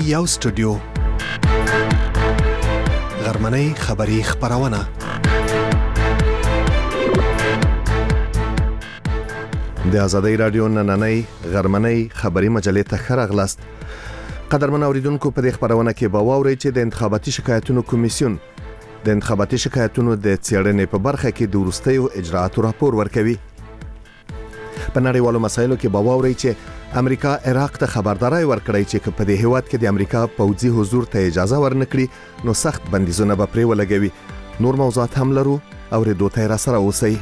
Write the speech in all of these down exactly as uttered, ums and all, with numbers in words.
یو سټوډیو غرمنۍ خبری خبرونه د آزادۍ رادیو نننۍ غرمنۍ خبری مجلې ته ښه راغلاست. قدرمن اوریدونکو، په دې خبرونه کې به واورئ چې د انتخاباتي شکایتونو کمیسیون د انتخاباتي شکایتونو د څېړنې په برخه کې د وروستیو اجرااتو راپور ورکوي. په نړیوالو مسایلو کې به واورئ چې امریکا عراق ته خبرداري ورکړی چې په دې هیواد کې د امریکا پوځي حضور ته اجازه ورنکړي نو سخت بندیزونه به پرې ولګوي. نور موضوعات هم لرو، اوریدو ته را سره اوسئ.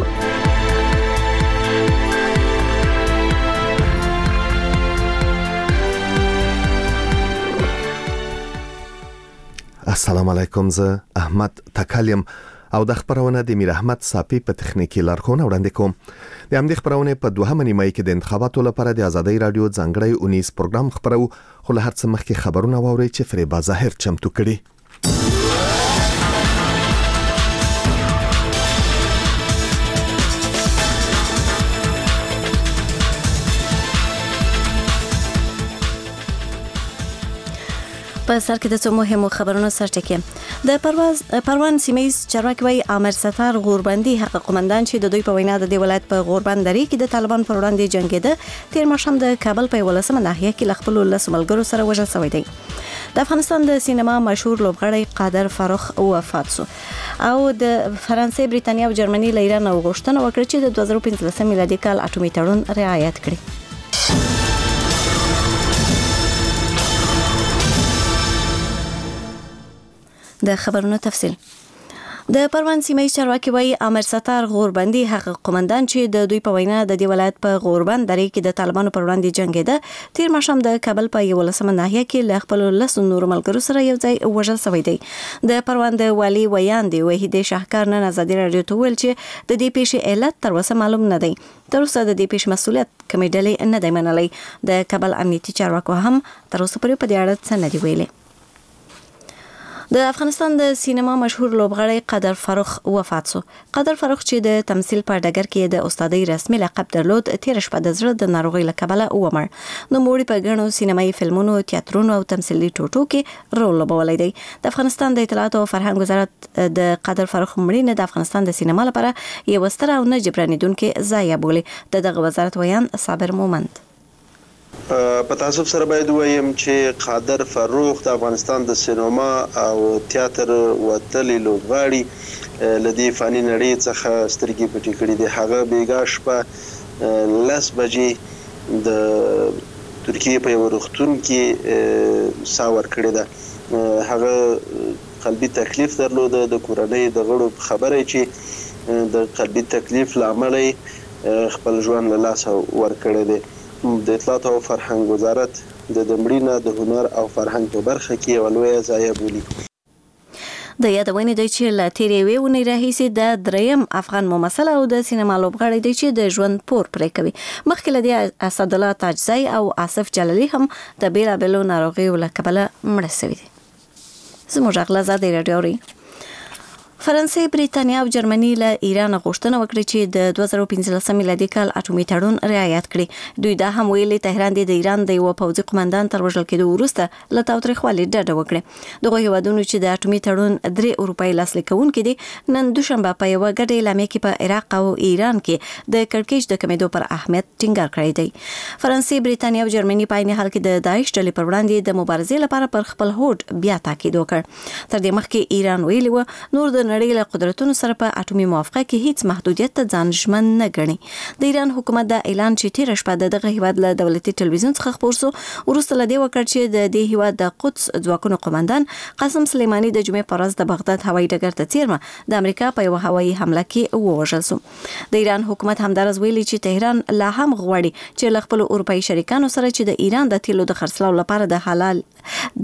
السلام علیکم، زه احمد تکلیم او د خبرونه د میر احمد صافی په تخنیکی لارښوونه وړاندې کوم. د همدې خبرونه په دوهمه نیمه کې د انتخاباتو لپاره د آزادۍ رادیو ځانګړی اونیز پروګرام خبرو، خو له هر څه مخکې خبرونه واورئ چې فریبا ظاهر چمتو کړي. په سر کې د څو مهمو خبرونو سرټکی. د پرواز پروان سیمه چارواکي وایي امر ستار غوربندي حق قومندان چې د دوی په وینا د دې ولایت په غوربند درې کې د طالبان پر وړاندې جنگیده تیر ماښام د کابل په ولسمه ناحیه کې خپل لس ملګرو سره وژل شوی دی. د افغانستان د سینما مشهور لوبغاړی قادر فاروق وفات شو او د فرانسې، بریتانیا او جرمني له ایران غوښتنه وکړه چې د دوه زره پنځلس میلادي کال اټومي تړون رعایت کړي. د خبرونو تفصیل. د پروان سیمه چارواکي وایي امر ستار غوربندي حق قومندان چې د دوی په وینا د دې ولایت په غوربند درې کې د طالبانو پر وړاندې جنگیده تیر ماښام د کابل په یولسمه ناحیه کې له خپل لس نور ملګرو سره یو ځای وژل شوی دی. د پروان د والی ویاندې وحیدې شاهکار نن آزادۍ رادیو ته ویل چې د دې پیښې علت تر اوسه معلوم نه دی. تر اوسه د دې پیښې مسؤلیت کومې ډلې نه دی منلی. د کابل امنیتي چارواکو هم تر اوسه پورې په دې اړه څه نه دی ویلي. د افغانستان د سینما مشهور لوبغاړی قادر فاروق وفات شو. قادر فاروق چې د تمثيل په ډګر کې د استادۍ رسمي لقب درلود، تیر شپه د زړه د ناروغۍ له کبله ومړ. نو موړي په ګڼو سینمایي فلمونو، تیاترونو او تمثیلي ټوټو کې رول لوبولی دی. د افغانستان د اطلاعات او فرهنګ وزارت د قادر فاروق مړینه د افغانستان د سینما لپاره یو ستر او نه جبرانیدونکې ضایعه بولي. دغه وزارت ویان صابر مومند په تاسو سره باید وایم چې قادر فاروق د افغانستان د سینما او تیاتر وتلی لوبغاړي لدی فانی نړۍ څخه سترګې پټې کړې دي. هغه بیګا شپه لس بجې د ترکیه په یو روغتون کې ساه ورکړې ده. هغه قلبي تکلیف درلود. د کورنۍ د غړو خبره چې د قلبي تکلیف لامل خپل ژوند له لاسه ورکړی دی. د اطلاعات او فرهنګ وزارت د دمړینه د هنر او فرهنګ په برخه کې یو لوی ضایعه بولي. د یادونې دی چې لا تیرې وې ونې راهیسې د دریم افغان ممثل او د سینما لوبغاړی دی چې د ژوند پور پرې کوي. مخکې له دې اسدالله تاجزی او آصف جلالی هم د بیلابیلو ناروغیو له کبله مړه شوي دي. زموږ اغله آزادۍ راډیو اوري. فرانسې، بریتانیا او جرمني له ایران غوښتنه وکړي چې د دوه زره پنځلس میلادي کال اټومي تړون رعایت کړي. دوی دا هم ویلي تهران د ایران د یو پوځي قومندان تر وژل کېدو وروسته له تاوتریخوالي ډډه وکړي. دغه هیوادونو چې د اټومي تړون درې اروپایي لاسلیک کوونکي دي نن دوشنبه په یوه ګډه اعلامیه کې په عراق او ایران کې د کړکېچ د کمیدو پر اهمیت ټینګار کړی دی. فرانسې، بریتانیا او جرمني په عین حال کې د داعش ډلې پر وړاندې د مبارزې لپاره پر خپل هوډ بیا تاکید وکړ. تر دې مخکې ایران ویلي و نور د نړۍ له قدرتونو سره په اټومي موافقه کې هیڅ محدودیت ته ځان ژمن نه ګڼي. د ایران حکومت د اعلان چې تیر شپه دغه هیواد له دولتي ټلویزیون څخه خبر شو وروسته له دې وکړ چې د دې هیواد د قدس ځواکونو قومندان قاسم سلیمانی د جمعې پر ورځ د بغداد هوایي ډګر ته څیرمه د امریکا په یو هوایي حمله کې ووژل شو. د ایران حکومت همدارس ویلي چې تهران لا هم غواړي چې له خپل اروپایي شریکانو سره چې د ایران د تیلو د خرڅلاو لپاره د حلال د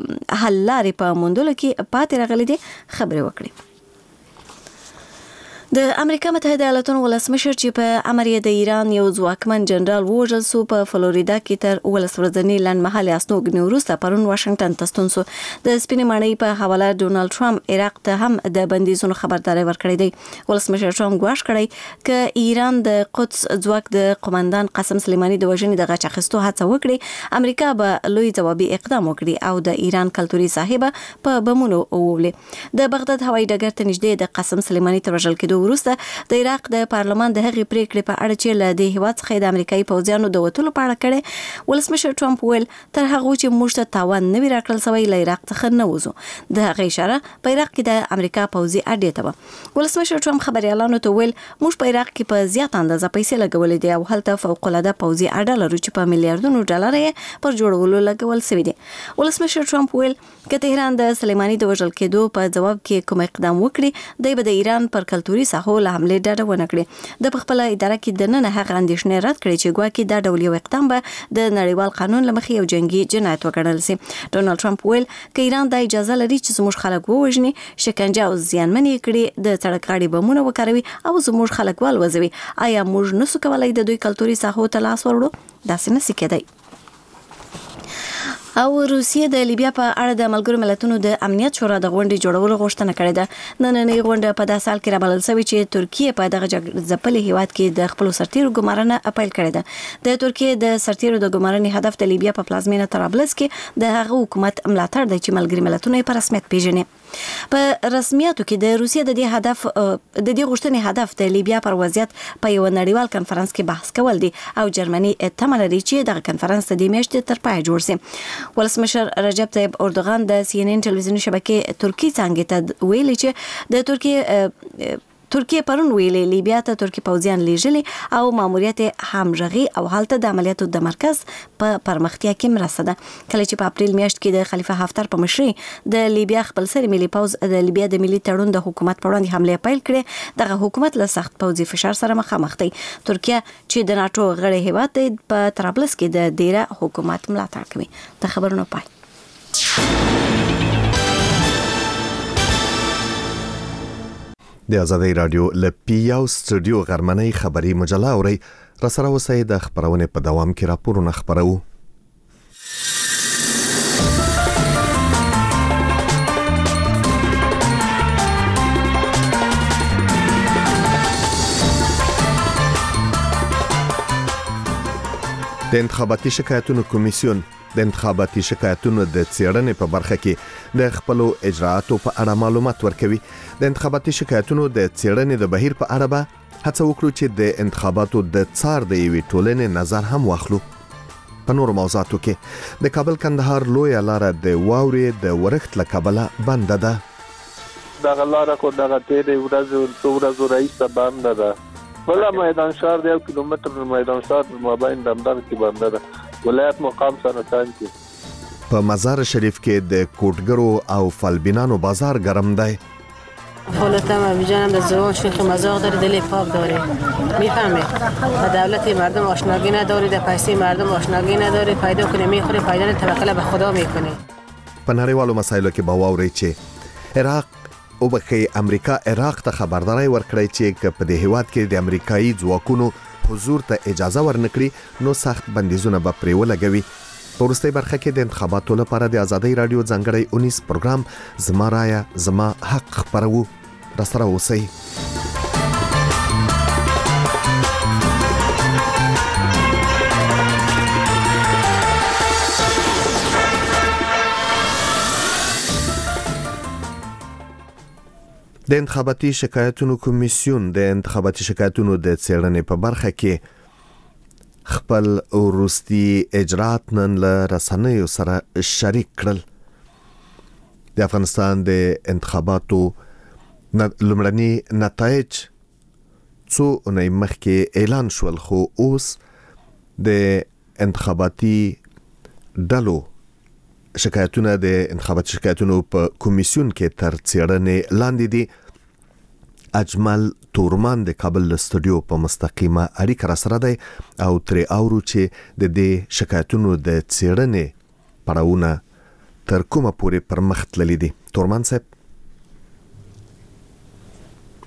حل لارې په موندلو کې پاتې راغلي دي خبرې وکړي. د امریکا متحده ایالاتونو ولسمشر چې په امر یې د ایران یو ځواکمن جنرال وژل سو په فلوریدا کې تر ولس ورځنی لنډمهالي استوګنې وروسته پرون واشنگټن ته ستون سو. د سپینې ماڼۍ په حواله ډونالد ټرمپ عراق ته هم د بندیزونو خبرداري ورکړې دی. ولسمشر ټرمپ ګواښ کړی ک ایران د قدس ځواک د قومندان قاسم سلیماني د وژنې د غچ اخیستو هڅه وکړي، امریکا به لوی ځوابي اقدام وکړي او د ایران کلتوري صاحبه په بمونو وولي. د بغداد هوایي ډګر ته نږدې د قاسم سلیماني تر وژل کېدو وروسته د عراق د پارلمان د هغې پریکړې په اړه چې له دې هیواد څخه د امریکایي پوځیانو د وتلو په اړه کړي، ولسمشر ټرمپ ویل تر هغه چې موږ ته تاوان نه وي راکړل شوی له عراق څخه نه وځو. د هغې اشاره په عراق کې د امریکا پوځي اډې ته وه. ولسمشر ټرمپ خبريالانو ته ویل موږ په عراق کې په زیات اندازه پیسې لګولې دي او هلته فوق العاده پوځي اډه لرو چې په میلیارډونو ډالر یې پر جوړولو لګول شوی دي. ولسمشر ټرمپ ویل که تهران د سلیماني د وژل کېدو په جواب کې کوم اقدام وکړي، دوی به د ایران پر کلتوري ساحو له حملې ډډه ونه کړي. د خپل اداره کې د نن هغه اندېښنې رد کړې چې ګواکې دا ډول یو اقدام به د نړیوال قانون له مخې یو جنگي جنایت وګڼل شي. ډونالد ټرمپ ویل که ایران د اجازه لري چې زموږ خلک ووژني، شکنجه او زیانمن یې کړي، د سړک بمونه وکاروي او زموږ خلک والوځوي، آیا موږ نسو کولای د دوی کلتوري ساحو ته لاس وروړو؟ داسې نشي کېدای. او روسیه د لیبیا په اړه د ملګرو ملتونو د امنیت شورا د غونډې جوړولو غوښتنه کړې ده. نننۍ غونډه په داسې حال کې رابلل شوې چې ترکیه په دغه ځپلي هیواد کې د خپل سرتیرو ګمارنه پیل کړې ده. د ترکیه د سرتیرو د ګمارنې هدف د لیبیا په پلازمینه طرابلس کې د هغه حکومت ملاتړ دی چې ملګري ملتونه په رسمیت پیژني. په رسمیاتو کې د روسیه د دې هدف د دې غوښتنې هدف د لیبیا پر وضعیت په یو نړیوال کنفرانس کې بحث کول دي او جرمني تمه لري چې دغه کنفرانس د دې میاشتې تر پای جوړ شي. ولسمشر رجب طيب اردوغان د سی ان ان ټلویزیوني شبکې ترکی څنګه ته ویلي چې د ترکیه ترکیه پرون ویلي لیبیا ته ترکی پوځیان لیږلي او ماموریت همغږي او حالت د عملیاتو د مرکز په پرمختیا کې مرسته ده. کله چې په اپریل میاشت کې د خلیفه حفتر په مشرۍ د لیبیا خپل سري ملي پوځ د لیبیا د ملي تړون د حکومت پر وړاندې حمله پیل کړې، دغه حکومت له سخت پوځي فشار سره مخامخ دی. ترکیه چې د ناتو غړی هیواد دی په طرابلس کې د ډیره حکومت ملاتړ کوي. د خبرونو پای. د آزادۍ رادیو ل پیاو سټوډیو غرمنۍ خبري مجله اوري را سره وسای د خبرونه په دوام کې راپورونه خبرو. د انتخاباتي شکایتونو کمیسیون د انتخاباتي شکایتونو د څېړنې په برخه کې د خپل اجراءاتو په اړه معلومات ورکوي. د انتخاباتي شکایتونو د څېړنې د بهیر په اړه به هڅه وکړو چې د انتخاباتو د څار د یوې ټولنې نظر هم واخلو. په نورو موضوعاتو کې د کابل کندهار لویه لاره د واورې د ورښت له کبله بنده ده. دغه لاره خو دغه تېرې ورځې څو ورځو راهیسې بنده ده. بله میدان شهر د یو کیلومتر میدان شهر په مابین دمدار کې بنده ده. ولایت مقام سره څنګه په مزار شریف کې د کوټګرو او فلبینانو بازار گرم دی. حالت هم جانم در زبان شیخ مزاق داره، دل پاک داره، میفهمه و دولت مردم آشناگی نداره، در پیسه مردم آشناگی نداره، پیدا کنه میخوره، پیدا نه توکل به خدا میکنه. په نړیوالو مسایلو کې به واوري چې عراق او بخي امریکا عراق ته خبرداري ورکړی چې په دې هیواد کې د امریکایي ځواکونو حضور ته اجازه ورنکړي نو سخت بندیزونه به پرې ولګوي. په وروستۍ برخه کې د انتخاباتو لپاره د آزادۍ رادیو ځانګړی اونیس پروګرام زما رايه زما حق خپرو. را سره اوسئ. د انتخاباتي شکایتونو کمیسیون د انتخاباتي شکایتونو د څېړنې په برخه کې خپل وروستي اجرات نن له رسنیو سره شریک کړل. د افغانستان د انتخاباتو لومړني نتایج څو اونۍ مخکې اعلان شول، خو اوس د انتخاباتي ډلو شکایتونه د انتخاباتي شکایتونو په کمیسیون کې تر څېړنې لاندې دي. اجمل تورمان د کابل استودیو په مستقیمه اړیکه را سره دی او ترې اورو چې د دې شکایتونو د څېړنې پړاوونه تر کومه پورې پر مخ تللي دي. تورمان صاحب.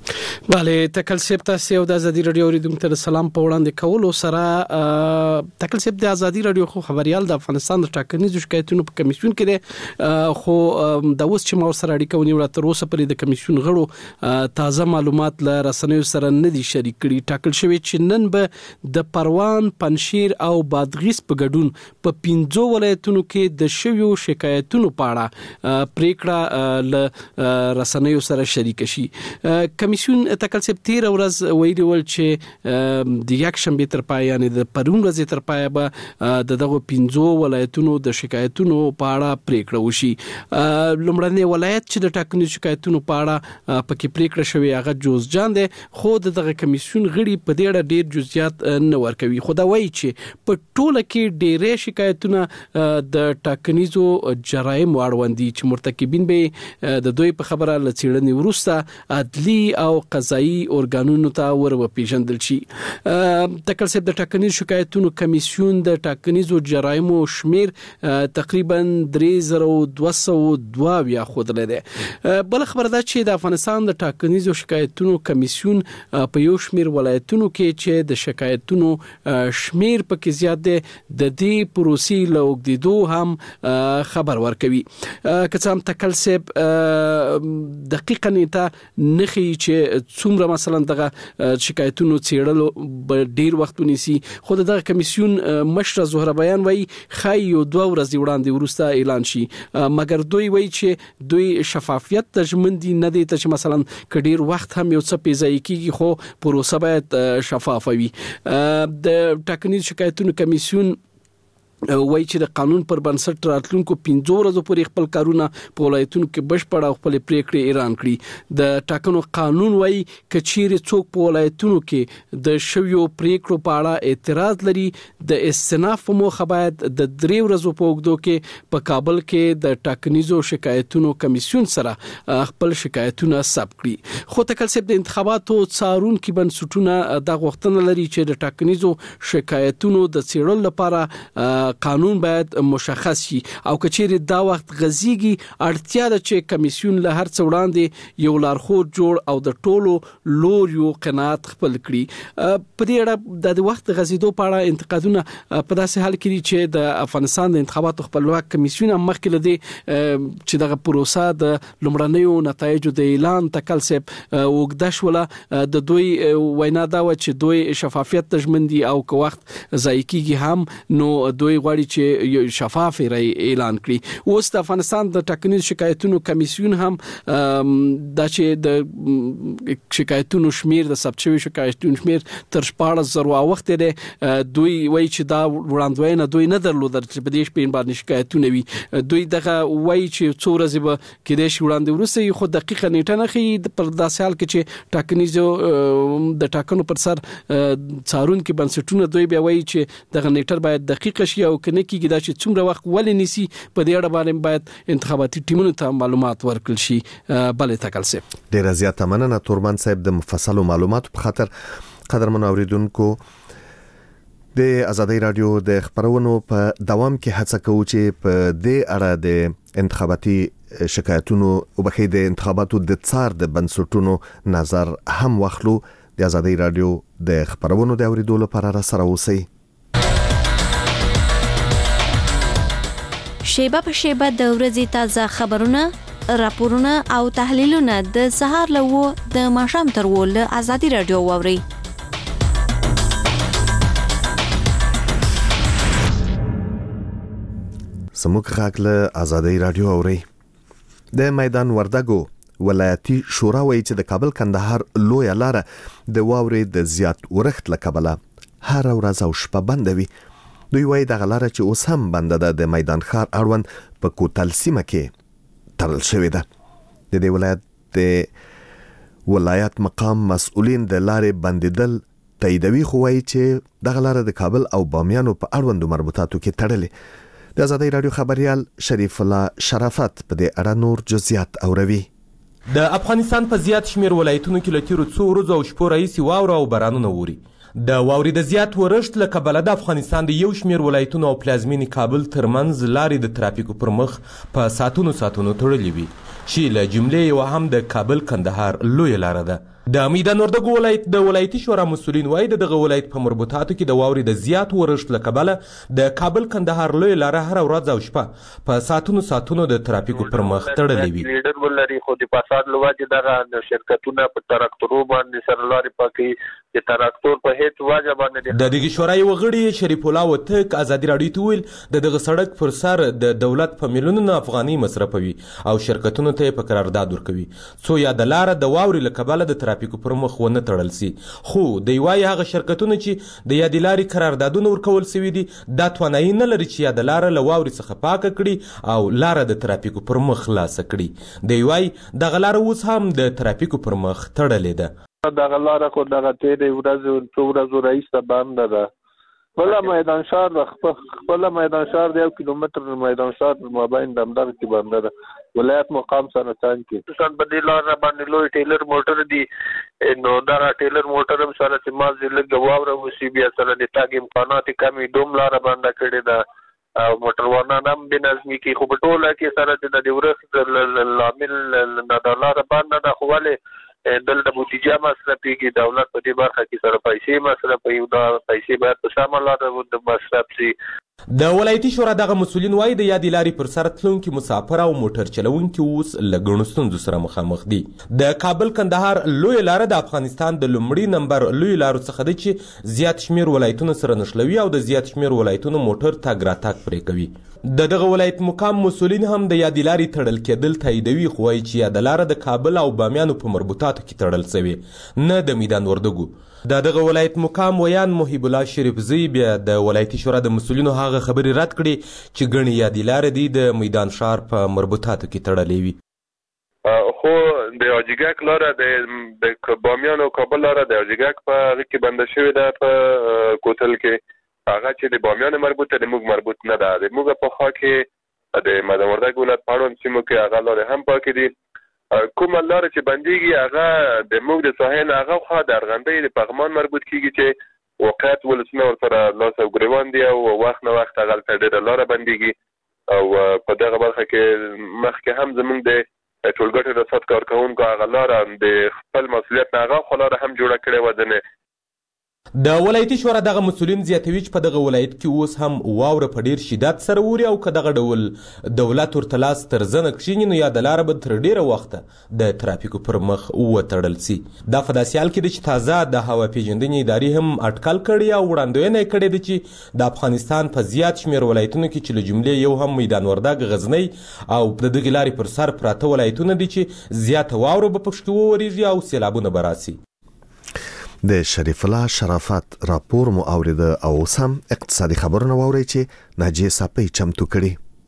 bale تکل سیب تاسو د ازادي رادیو اوریدونکو ته سلام په وړاندې کولو سره تکل سیب د ازادي رادیو خو خبريال د افغانستان د ټاکنیزو شکایتونو په کمیسیون کې دی خو د اوس چې مو سره اړیکه ونیول تر اوسه پرې د کمیسیون غړو تازه معلومات ل رسنیو سره نه دي شریک کړي. ټاکل شوی چې نن به د پروان، پنشیر او بادغیس په ګډون په پنځو ولایتونو کې د شویو شکایتونو په اړه پریکړه ل رسنیو سره شریک شي. کمیسیون تکل سیب تیر ورځ ویلي ول چې د یک شنبه تر پای یعنی د پرون ورځ تر پای به د دغه پنځو ولایتونو د شکایتونو په اړه پریکړه وشي. لومړنی ولایت چې د ټاکنیزو شکایتونو په اړه پکې پریکړه شوی هغه جوزجان دی، خو دغه کمیسیون غړي په دې اړه ډیر جزئیات نه ورکوي. خو دا وایي چې په ټوله کې ډیرې شکایتونه د ټاکنیزو جرایم اړوند دي چې مرتکبین به د دوی په خبره لڅیړنې وروسته عدلی او قضایي ارګانونو ته ور وپیژندل شي. تکل سیب د ټاکنیزو شکایتونو کمیسیون د ټاکنیزو جرایمو شمیر تقریبا درې زره دوه سوه دوه یا خودل دی. بل خبر ده چې د افغانستان د ټاکنیزو شکایتونو کمیسیون په یو شمیر ولایتونو کې چې د شکایتونو شمیر پکې زیات دی د دې پروسې له اوږدېدو هم خبر ورکوي. که څه هم تکل سیب دقیقاً ته نخي چې څومره مثلا دغه شکایتونو څېړلو به ډیر وخت ونیسي، خو دغه کمیسیون مشر زهره بیان وایي خای یو دوه ورځې وړاندې وروسته اعلان شي، مګر دوی وایي چې دوی شفافیت ته ژمن دي، نه دي ته چې مثلا کډیر وخت هم یو څه پیځای کیږي خو پروسه باید شفافه وي. د ټاکنیز شکایتونو کمیسیون وایي چې د قانون پر بنسټ راتلونکو پنځو ورځو پورې خپل کارونه په ولایتونو کې بشپړ او خپل پریکړې اعلان کړي. د ټاکنو قانون وایي کچېرې څوک په ولایتونو کې د شویو پریکړو په اړه اعتراض لري د استئناف په موخه باید د درې ورځو په اوږدو کې په کابل کې د ټاکنیزو شکایتونو کمیسیون سره خپل شکایتونه ثبت کړي. خو تکل سیب د انتخاباتو څارونکو بنسټونه د غوښتنه لري چې د ټاکنیزو شکایتونو د څېړلو لپاره قانون باید مشخص شي او کچېرې دا وخت غزيږي اړتیا ده چې کمیسیون له هر څه وړاندې یو لارښود جوړ او د ټولو لوریو قناعت خپل کړي. په دې اړه د وخت غزیدو په اړه انتقادونه په داسې حال کې دي چې د افغانستان د انتخاباتو خپلواک کمیسیون مخکې لدی چې دغه پروسه د لومړنیو نتایجو د اعلان تکل سیب وګدښ ولا د دوی وینا دا و چې دوی شفافیت تضمین دي او که وخت ضایع کیږي هم نو دوی غواړي چې شفاف رای اعلان کړي. اوس د افغانستان د ټاکنیز شکایتونو کمیسیون هم دا چې د شکایتونو شمیر د ثبت شوی شکایتونو شمیر تر شپاړس زره وخت دی، دوی وایي چې دا وړاندوینه دوی نه درلوده چې په دې شپې باندې شکایتونه وي. دوی دغه وایي چې څو ورځې به کېدای شي وړاندې وروسته خو دقیقه نیټه نه ښیي پر داسې حال کې چې ټاکنیزو د ټاکنو پر سر څارونکو بنسټونه دوی بیا وایي چې دغه نیټه باید دقیقه شي او کنه کېږي دا چې څومره وخت ولې نیسي په دې اړه باندې باید انتخاباتي ټیمونو ته معلومات ورکړل شي. بلې تکل سیب ډیره زیاته مننه تورمن صاحب د مفصلو معلوماتو په خاطر. قدرمن اوریدونکو د ازادي رادیو د خبرونو په دوام کې هڅه کوو چې په دې اړه د انتخاباتي شکایتونو او بخې د انتخاباتو د څار د بنسټونو نظر هم واخلو. د ازادي رادیو د خبرونو د اوریدو لپاره را سره اوسئ. شیبه په شیبه د ورځې تازه خبرونه، راپورونه او تحلیلونه د سهار له د ماښام تر ول ازادي رادیو واوري. سموک خاکله ازادي رادیو اوري. د میدان وردګو ولایتي شورا وایي چې د کابل کندهار لوی لاره د واوري د زیات ورښت لکبله هر ورځ او شپه بندوي. دوی وایي دغه لاره چې اوس هم بنده ده د میدان ښار اړوند په کوتل سیمه کې تړل شوې ده. د دې ولایت د ولایت مقام مسؤلین د لارې بندیدل تاییدوي، خو وایي چې دغه لاره د کابل او بامیانو په اړوندو مربوطاتو کې تړلې. د ازادي رادیو خبريال شریف الله شرافت په دې اړه نور جزئیات اوروي. د افغانستان په زیات شمیر ولایتونو کې له تیرو څو ورځو او شپو راهیسې واوره او بارانونه اوري. د واورې د زیات ورښت له کبله د افغانستان د یو شمېر ولایتونو او پلازمینې کابل ترمنځ لارې د ترافیکو پر مخ په ساعتونو ساعتونو تړلې وي چې له جملې یوه هم د کابل کندهار لویه لاره ده. د میدان وردګو ولایت د ولایتي شورا مسؤلین وایي د دغه ولایت په مربوطاتو کې د واورې د زیات ورښت له کبله د کابل کندهار لویه لاره هره ورځ او شپه په ساعتونو ساعتونو د ترافیکو پر مخ تړلې وي. لیډر ولري خو د فساد له وجې دغه شرکتونه په تراکتورو باندې سره لارې پاکوي د تراکتور په هیڅ وجه باندې. د دغې شورا یو غړي شریف الله وتک ازادي راډیو ته ویل د دغه سړک پر سر د دولت په میلیونونو افغانۍ مصرفوي او شرکتونو ته یې په قرارداد ورکوي څو یا د لاره د واورې له کبله د ترافیکو پر مخ ونه تړل سي. خو د یوایي هغه شرکتونه چې د یادې لارې قراردادونه ورکول سوي دي دا توانایي نه لري چې یاده لاره له واورې څخه پاکه کړي او لاره د ترافیکو پر مخ خلاصه کړي. د یوایي دغه لاره اوس هم د ترافیکو پر مخ تړلې ده. دغه لاره خو دغه تېرې ورځې څو ورځو راهیسې بنده ده. خپله میدان شهر د خپله میدان شهر د یو کیلومتر میدان شهر مابین د همدغه کې بنده ده. ولایت مقام سره څنګ کې په دې لاره باندې لوی ټیلر موټر دي نو دغه ټیلر موټر هم سره چې مازې لږ واوره وشي بیا سره د تګ امکانات کمې دوم لاره بنده کړې ده او موټروانان هم بې نظمي کوي. خو په ټوله کې سره چې د دې ورښت لامل د لاره بنده ده خو ولې دلته بودیجه مصرفېږي دولت په دې برخه کې سره پیسې مصرفوي دا پیسې باید په سمه لاره مصرف شي. د ولایتي شورا دغه مسؤلین وایي د یادې لارې پر سر تلونکي مسافر او موټر چلونکي اوس له ګڼو ستونزو سره مخامخ دي. د کابل کندهار لویه لاره د افغانستان د لومړي نمبر لویو لارو څخه ده چې زیات شمېر ولایتونه سره نښلوي او د زیات شمېر ولایتونو موټر تګ راتګ پرې کوي. د دغه ولایت مقام مسؤلین هم د یادې لارې تړل کېدل تاییدوي خو وایي چې یاده لاره د کابل او بامیانو په مربوطاتو کې تړل سوې نه د میدان وردګو. د دغه ولایت مقام ویان محیب الله شریفزی بیا د ولایتي شورا د مسؤلینو هغه خبرې رد کړي چې ګڼې یادې لارې دي د میدان ښار په مربوطاتو کې تړلې وي. خو د اجیګک لاره د بامیان او کابل لاره د اجیګک په هغه کې بنده شوې ده په کوتل کې هغه چې د بامیان مربوطه د موږ مربوط نه ده. د موږ په خوا کې د میدان وردګ ولایت په اړوند سیمو کې هغه لارې هم پاکې دي. کومه لاره چې بندېږي هغه د موږ د ساحل هغه خوا د ارغندۍ د پغمان مربوط کېږي چې واقعیت ولسونه ورسره لاس او ګریوان دي او وخت نه وخت هغلته ډېره لاره بندېږي او په دغه برخه کې مخکې هم زموږ د ټولګټو رصد کارکوونکو هغه لاره د خپل مسؤلیت نه هغه خوا لاره هم جوړه کړې وه ځینې. د ولایتي شورا دغه مسؤلین زیاتوي چې په دغه ولایت کې اوس هم واوره په ډیر شدت سره اوري او که دغه ډول دولت ورته لاس تر زنه کښیني نو یا د لاره به تر ډیره وخته د ترافیکو پر مخ وتړل سي. دا په داسې حال کې ده چې تازه د هوا پیژندنې ادارې هم اټکل کړی او وړاندوینه یې کړې ده چې د افغانستان په زیات شمېر ولایتونو کې چې له جملې یو هم میدان وردګ غزنی او د دغې لارې پر سر پراته ولایتونه دي چې زیاته واوره به پکښې وورېږي او سیلابونه به راسي. د شریف الله شرافت راپور مو اوریده او سم اقتصادي خبرونه واوري چې ناجیه صاحب چمتو کړي.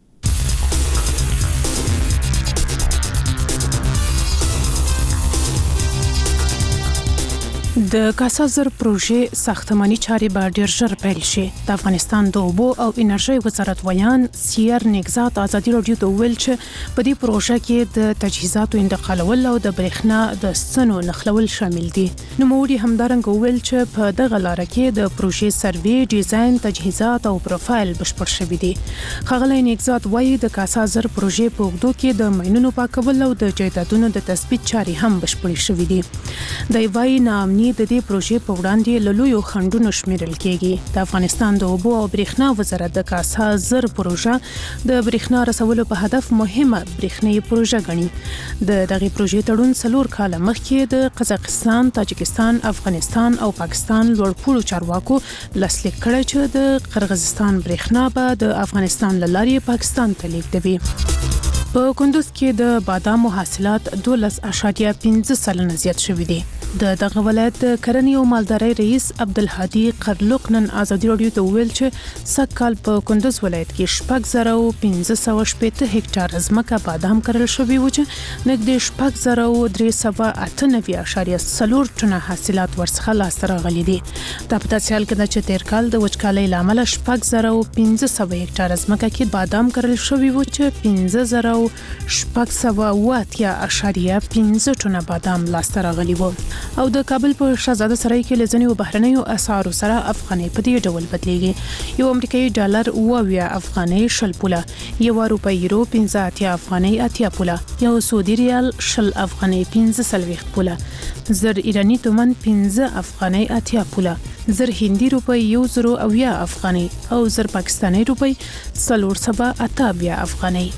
د کاسا زر پروژې ساختماني چارې به ډېر ژر پیل شي. د افغانستان د اوبو او انرژۍ وزارت ویان سیر نگزات ازادي راډیو ته ویل چې په دې پروژه کې د تجهیزاتو انتقالول او د برېښنا د ستنو نښلول شامل دي. نوموړي همدارنګه ویل چې په دغه لاره کې د پروژې سروې، ډیزاین، تجهیزات او پروفایل بشپړ شوي دي. ښاغلی نگزات وایي د کاسا زر پروژې په اوږدو کې د ماینونو پاکول او د جایدادونو د تثبیت چارې هم بشپړې شوي دي. دی وایي ناامني د دې پروژې په وړاندې له لویو خنډونو شمیرل کېږي. د افغانستان د اوبو او برېښنا وزارت د کاسا زر پروژه د برېښنا رسولو په هدف مهمه برېښنايي پروژه ګڼي. د دغې پروژې تړون څلور کاله مخکې د قزاقستان، تاجکستان، افغانستان او پاکستان لوړپوړو چارواکو لاسلیک کړی چې د قرغیزستان برېښنا به د افغانستان له لارې پاکستان ته لیږدوي. په کندوز کې د بادامو حاصلات دولس اعشاریه پنځه سلنه زیات شوي دي. د دغه ولایت د کرنې او مالدارۍ رئیس عبدالهادي قرلوق نن ازادي راډیو ته وویل چې سږ کال په کندوز ولایت کې شپږ زره او پنځه سوه شپېته هکټاره ځمکه بادام کرل شوي وو چې نږدې شپږ زره او درې سوه اته نوي اعشاریه څلور ټنه حاصلات ورڅخه لاسته راغلي دي. دا په داسې حال کې ده چې تېر کال د وچکالۍ له امله شپږ زره او پنځه سوه هکټاره ځمکه کې بادام کرل شوي وو چې پنځه زره او شپږ سوه اوه اتیا اعشاریه پنځه ټنه بادام لاسته راغلي وو. او د کابل په شهزاده سرای کې لزنی او بهرنیو اسعارو سره افغاني په دې ډول بدلیږي. یو امریکایي ډالر اووه افغاني شل پوله، یو روپۍ یورو پنځه اتیا افغاني اتیا پوله، یو سعودي ریال شل افغاني پنځه سلويخت پوله، زر ایرانی تومن پنځه افغاني اتیا پوله، زر هندي روپۍ یو زرو اویا افغاني او زر پاکستاني روپۍ څلور سبا اته بیا افغاني.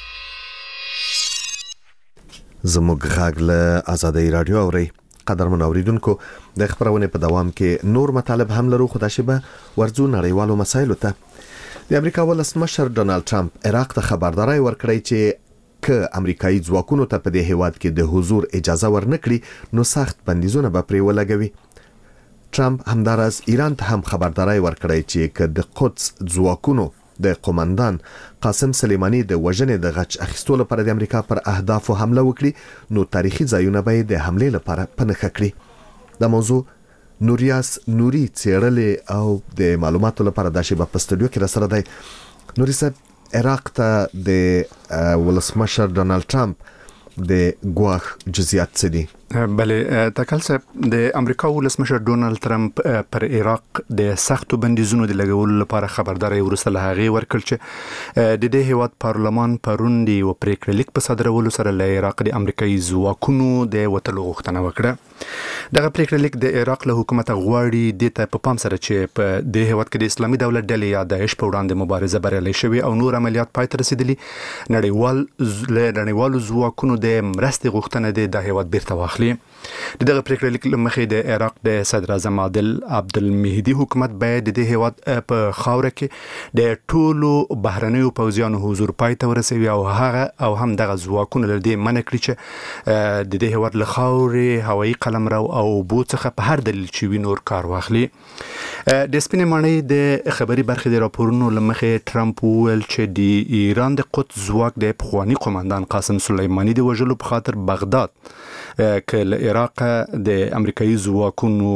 زموږ غږ له آزادۍ رادیو اوري. قدرمن اوریدونکو د خبرونه په دوام کې نور مطالب هم لرو، خو دا شی به ورځو نړیوالو مسایلو ته. د امریکا ولسمشر ډونالد ټرمپ عراق ته خبرداري ورکړی چې که امریکایي ځواکونو ته په دې هیواد کې د حضور اجازه ورنکړي نو سخت بندیزونه به پرې ولګوي. ټرمپ همدارس ایران ته هم خبرداري ورکړی چې که د قدس ځواکونو د قومندان قاسم سلیمانی د وژنې د غچ اخیستو لپاره د امریکا پر اهدافو حمله وکړي نو تاریخي ځایونه به د حمله لپاره پنهخه کړي. د موضوع نوریاس نوري څېړلې او د معلوماتو لپاره د شیبه په استودیو کې را سره دی. نوري صاحب، عراق ته د ولسمشر ډونالد ټرمپ د ګواښ جزئیات څه دي؟ بله تکل صاحب، د امریکا ولسمشر ډونالد ټرمپ پر عراق د سختو بندیزونو د لګولو لپاره خبرداري ورسره له هغه ورکړ چې د دې هیواد پارلمان پرون دی او پریکړه لیک په صادرولو سره له عراق د امریکایي ځواکونو د وټلو غوښتنه وکړه. دغه پریکړه لیک د عراق له حکومت غواړي د ته په پام سره چې په دې هیواد کې د اسلامي دولت ډلې یا داعش په وړاندې مبارزه بریالۍ شوې او نور عملیات پای ته رسیدلي. نړیوال له نړیوالو ځواکونو د مرستې غوښتنه د هیواد بیرته واخلي. د دغه پریکړه لیک مخې د عراق د صدر اعظم عادل عبدالمهدي حکومت باید د دې هیواد په خاوره کې د ټولو بهرنیو پوځیانو حضور پای ته ورسوي او هغه او هم دغه ځواکونه له دې منع کړي چې د دې هیواد له خاورې هوایي قلمرو او اوبو څخه په هر دلیل چې وي نور کار واخلي. د سپینې ماڼۍ د خبري برخې د راپورونو له مخې ټرمپ وویل چې د ایران د قدس ځواک د پخواني قومندان قاسم سلیمانی د وژلو په خاطر بغداد که له عراق د امریکایي ځواکونو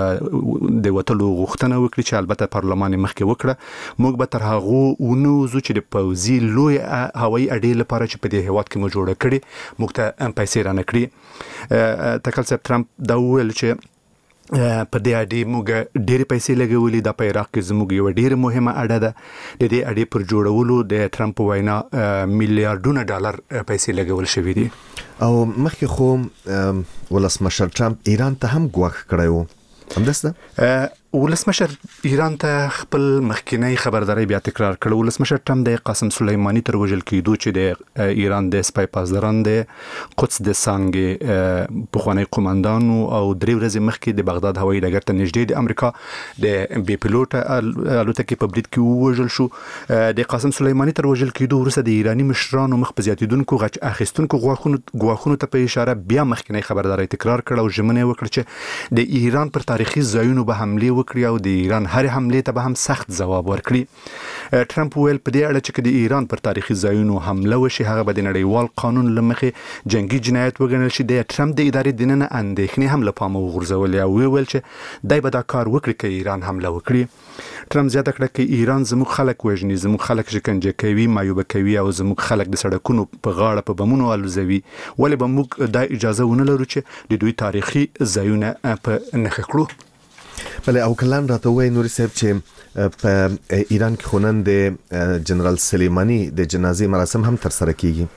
د وټلو غوښتنه وکړي چې البته پارلمان مخکې وکړه. موږ به تر هغه ونوځو چې د پوځي لوی هوایي اډې لپاره چې په دې هیواد کې مو جوړه کړي موږ ته پیسې را نه کړي. تکل صاحب ټرمپ دا وویل چې په دې اډې موږ ډېرې پیسې لګولې. دا په عراق کې زموږ یو ډېره مهمه اډه ده. د دې اډې پر جوړولو د ټرمپ وینا میلیارډونه ډالر پیسې لګول شوې دي. او مخکې خو ولسمشر ټرمپ ایران ته هم ګواښ کړی و، همداسته؟ ولسمشر ایران ته خپل مخکینی خبرداري بیا تکرار کړ. ولسمشر ټرمپ د قاسم سلیمانی تر وژل کېدو چې د ایران د سپای پاسداران د قدس د څانګې پخوانی قومندانو او درې ورځې مخکې د بغداد هوایي ډګر ته نږدې د امریکا د بي پیلوټ الوتکې په برید کې ووژل شو. د قاسم سلیمانی تر وژل کېدو وروسته د ایرانی مشرانو مخ په زیاتیدونکو غچ اخیستونکو ګواښونو ته په اشاره بیا مخکینی خبرداري تکرار کړ او ژمنه وکړه چې د ایران پر تاریخي ځایونو به حمله وکړي او د ایران هر حمله ته به هم سخت ځواب ورکړي. ټرمپ ویل په دې اړه چې د ایران پر تاریخي ځایونو حمله وشي هغه به د نړیوال قانون لمخې جنگي جنایت وګڼل شي. د ټرمپ د ادارې دننه اندېښنې هم له پامه وغورځولې او ویل چې دای به دا کار وکړي که ایران حمله وکړي. ټرمپ زیاته کړه چې ایران زموږ خلک وژني، زموږ خلک شکنجه کوي، معیوبه کوي او زموږ خلک د سړکونو په غاړه په بمونو الوزوي. ولې به موږ دا اجازه ونه لرو چې د دوی تاریخي ځایونه په نښه کړو؟ بله، او کلان راته وایي نوري صاحب چې په ایران کې خو نن د جنرال سلیمانی د جنازې مراسم هم ترسره کیږي.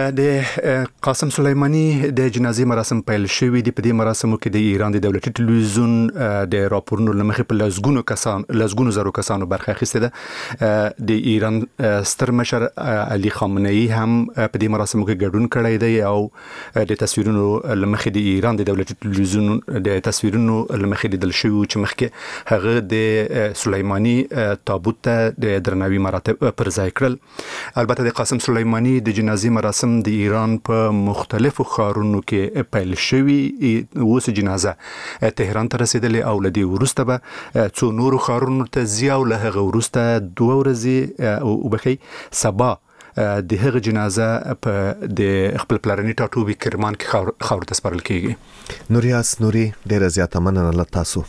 د قاسم سلیمانی د جنازې مراسم پیل شوې دي. په دې مراسمو کې د ایران د دولتي ټلویزیون د راپورونو لمخې په لزګونو کسان لزګونو زرو کسانو برخه اخیسته ده. د ایران ستر مشر علي خامنه‌ای هم په دې مراسمو کې ګډون کړی دی او د تصویرونو لمخې د ایران د دولتي ټلویزیون د تصویرونو لمخې لیدل شوی چې مخکې هغه د سلیمانی تابوت ته د درناوي مراتب پر ځای کړل. البته د قاسم سلیمانی د جنازې مراسم د ایران په مختلفو ښارونو کې پیل شوی. اوس جنازه تهران ته رسیدلې او لدی وروسته به څو نورو ښارونو ته ځي او له هغه وروسته دوه ورځې او بخي سبا د هغه جنازه په د خپل پلرني ټاټوبي کرمان کې خاور ته سپارل کیږي. نوریاس نوري ډیره زیاته مننه له تاسو.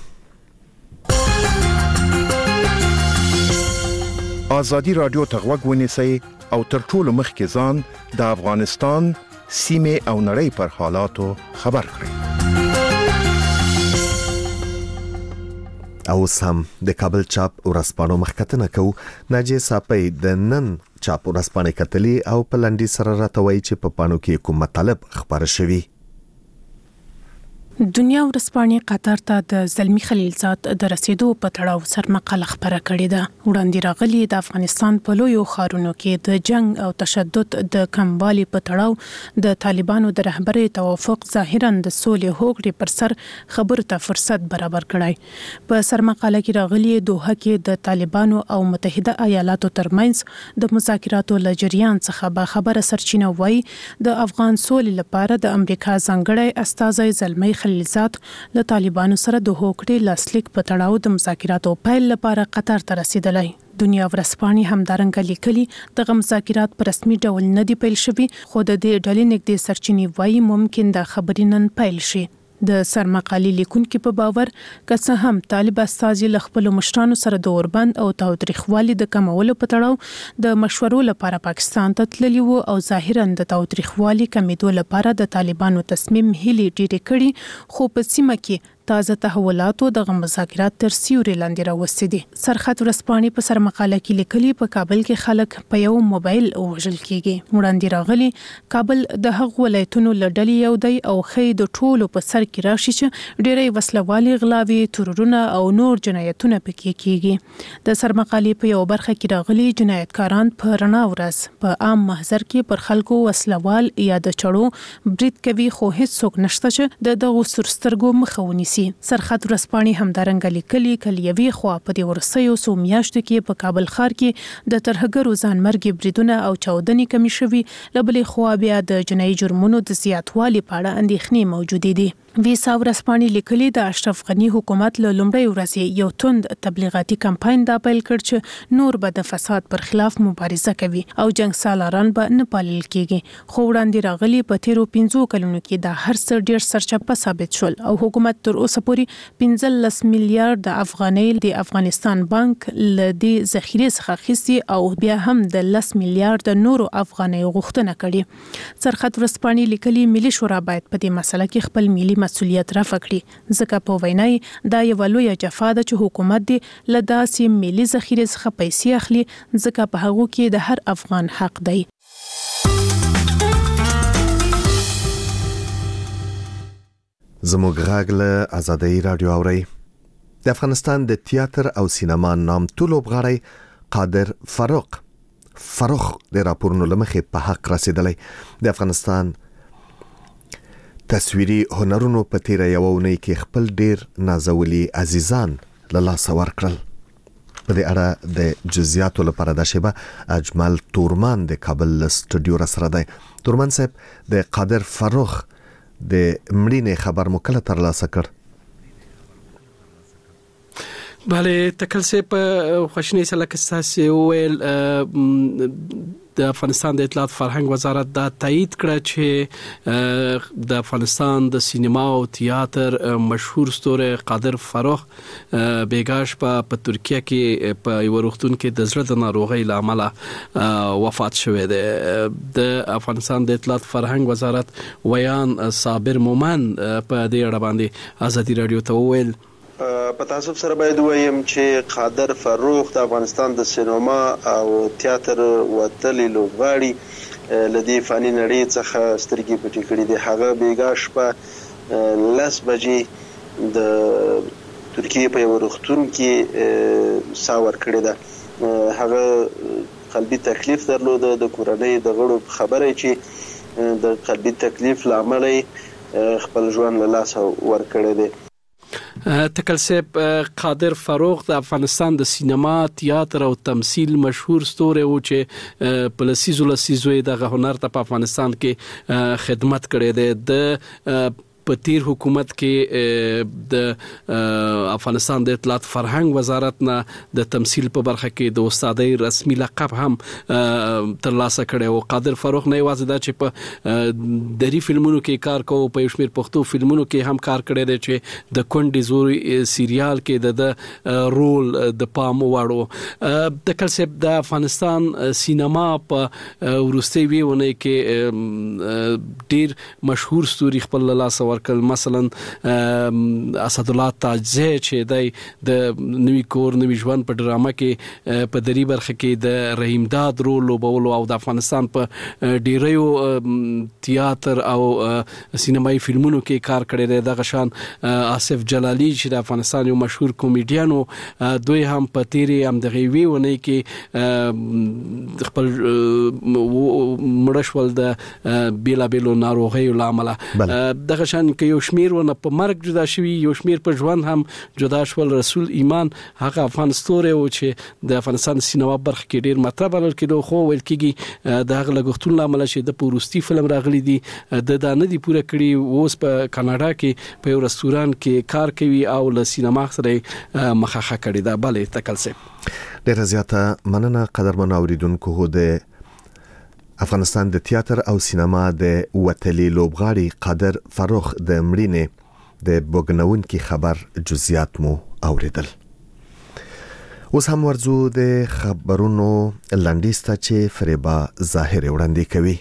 آزادی رادیو ته غوږ ونیسئ او تر ټولو مخکې ځان د افغانستان سیمه او نړۍ پر حالاتو خبر کړئ. او سم د کابل چاپ ورسپانو مخکتنه کو ناجی صاحب د نن چاپ ورسپانې کتلی او په لنډي سره راټوي چې په پانو کې کوم مطلب خبره شوی. دنیا ورسپانې قطر ته د زلمی خلیلزاد د رسیدو په تړاو سرمقاله خبره کړې ده. وړاندې راغلي د افغانستان په لویو ښارونو کې د جنگ او تشدد د کموالي په تړاو د طالبانو د رهبرۍ توافق ظاهرا د سولې هوکړې پر سر خبرو ته فرصت برابر کړای. په سرمقاله کې راغلي دوحه کې د طالبانو او متحده ایالاتو ترمنځ د مذاکراتو له جریان څخه به خبره سرچینه وای د افغان سولې لپاره د امریکا ځانګړی استازی زلمی خلیلزاد له طالبانو سره د هوکړې لاسلیک په تړاو د مذاکراتو پیل لپاره قطر ته رسیدلی. دنیا ورسپانې همدارنګه لیکلي دغه مذاکرات په رسمي ډول نه دی پیل شوي، خو د دې ډلې نږدې سرچینې وایي ممکن د خبرې نن پیل شي. د سرمقالې لیکونکو په باور که څه هم طالب استازي له خپل مشرانو سره د اوربند او تاوتریخوالي د کمولو په تړاو د مشورو لپاره پاکستان ته تللي وو او ظاهرا د تاوتریخوالي کمیدو لپاره د طالبانو تصمیم هلي ډیرې کړي، خو په سیمه کې تازه تحولاتو د مذاکرات تر سیوري لاندې راوستي دي. سرخط ورسپانې په سرمقاله کې لیکلي په کابل کې خلک په یو موبایل وژل کیږي. وړاندې راغلي کابل د هغو ولایتونو له ډلې یو دی او خې د ټولو په سر کې راشي چې ډېری وسلوالي غلاوي، تورونه او نور جنایتونه پکې کیږي. د سرمقالې په یو برخه کې راغلي جنایتکاران په رڼا ورځ په عام محضر کې پر خلکو وسلوال یا د چړو برید کوي، خو هیڅ نشته چې د دغو سرسترګو مخه ونیسي. سرخط ورسپانې همدارنګه لیکلي کلیوي خوا په دې ورسېو سو میاشتو کې په کابل ښار کې د ترهګرو ځانمرګي بریدونه او چاودنې کمی شوي، لبلې خوا بیا د جنایي جرمونو د زیاتوالي په اړه اندېښنې موجودې دي. ویسا ورسپانې لیکلي د اشرف غنی حکومت له لومړۍ ورځې یو توند تبلیغاتي کمپاین دا پیل کړ چې نور به د فساد پر خلاف مبارزه کوي او جنگ سالاران به نه پالل کیږي. خو وړاندې راغلي په تیرو پنځو کلونو کې دا هر څه ډیر سرچپه ثابت شول او حکومت تر اوسه پورې پنځلس میلیارډ افغانۍ د افغانستان بانک له دې ذخیره څخه اخیستي او بیا هم د لس میلیارډ نورو افغانۍ غوښتنه کړې. سرخط ورسپانې لیکلي ملي شورا باید په دې مسله کې خپل ملي مسؤلیت رافع کړي، ځکه په وینای دا یو لویه جفا ده چې حکومت دې له داسې ملي ذخیره څخه پیسې اخلي، ځکه په هغو کې د هر افغان حق دی. زموږ غږ له آزادۍ رادیو اوري. د افغانستان د تیاتر او سینما نامتو لوبغاړی قادر فاروق فاروق د راپورونو لمخې په حق رسیدلی. د افغانستان تصویري هنرونو په تیر یو اونۍ کې خپل ډیر نازولي عزیزان له لاسه ورکړل. په دې اړه د جزئیاتو لپاره د شیبه اجمل تورمان د کابل سټوډیو را سره دی. تورمان صاحب، د قادر فاروق د مړینې خبر مو کله ترلاسه کړ؟ بله تکل سه په خوشنۍ سره کستاسي ویل د افغانستان د اطلاعات فرهنګ وزارت دا تایید کړ چې د افغانستان د سینما او تیاتر مشهور ستوره قادر فاروق بیګاش په ترکیه کې په یو روغتون کې د زړه د ناروغۍ لامل وفات شوه دی. د افغانستان د اطلاعات فرهنګ وزارت ویان صابر مومن په دې اړه باندې آزادي رادیو ته ویل په تاسو سره باید وایم چې قادر فاروق د افغانستان د سینما او تیاتر وتلی لوبغاړي لدی فانی نړۍ څخه سترګې پټې کړې دي. هغه بیګاش په لس بجې د ترکیه په یو روغتون کې ساور کړی ده. هغه قلبي تکلیف درلود. د کورنۍ د غړو خبره چې د قلبي تکلیف لامل خپل ژوند له لاسه ورکړی دی. تکل سیب قادر فاروق د افغانستان د سینما، تیاتر او تمثيل مشهور ستوره و چې په لسیزو لسیزو د هنر ته په افغانستان کې خدمت کړی دی. د په تیر حکومت کې د افغانستان د اطلاعات فرهنګ وزارت نه د تمثيل په برخه کې د استادۍ رسمي لقب هم ترلاسه کړی او قادر فاروق نه یوازې دا چې په دری فلمونو کې کار کوي، په شمیر پښتو فلمونو کې هم کار کړی دی چې د کونډې زوري سریال کې د رول د پام وړو. د کلسب د افغانستان سینما په ورستي ویونه کې ډیر مشهور ستوري خپل لاس ورکړل. مثلا اسد الله تاجزی چې دی د نوی کور نوی ژوند په ډرامه کې په دری برخه کې د رحیم داد رول لوبولو او د افغانستان په ډیریو تیاتر او سینمایي فلمونو کې کار کړی دی. دغه شان آصف جلالی چې د افغانستان یو مشهور کامیډین و، دوی هم په تیری هم د غوي ونی کې خپل مړشول د بیلا بیلو ناروغیو لامل. دغه شان کې یو شمیر ونه په مرګ جدا شوی، یو شمیر په ژوند هم جدا شول. رسول ایمان هغه افغان ستوری و چې د افغانستان سینما برخه کې ډیر مطرح بلل کېدو، خو ویل کېږي د هغه لګښتونو لامل چې د پوروستي فلم راغلی دی د دانه دی پوره کړی، اوس په کاناډا کې په یو رستوران کې کار کوي او له سینما سره مخاخه کړی دا. بله تکل سه ډیره زیاته مننه قدرمن اوریدونکو. د افغانستان د تیاتر او سینما د وتلی لوبغاړي قادر فروخ د مړینې د بوګنون کی خبر جزئیات مو اوریدل. اوس هم ورزو د خبرونو لنډیسته چې فریبا ظاهر وړاندې کوي.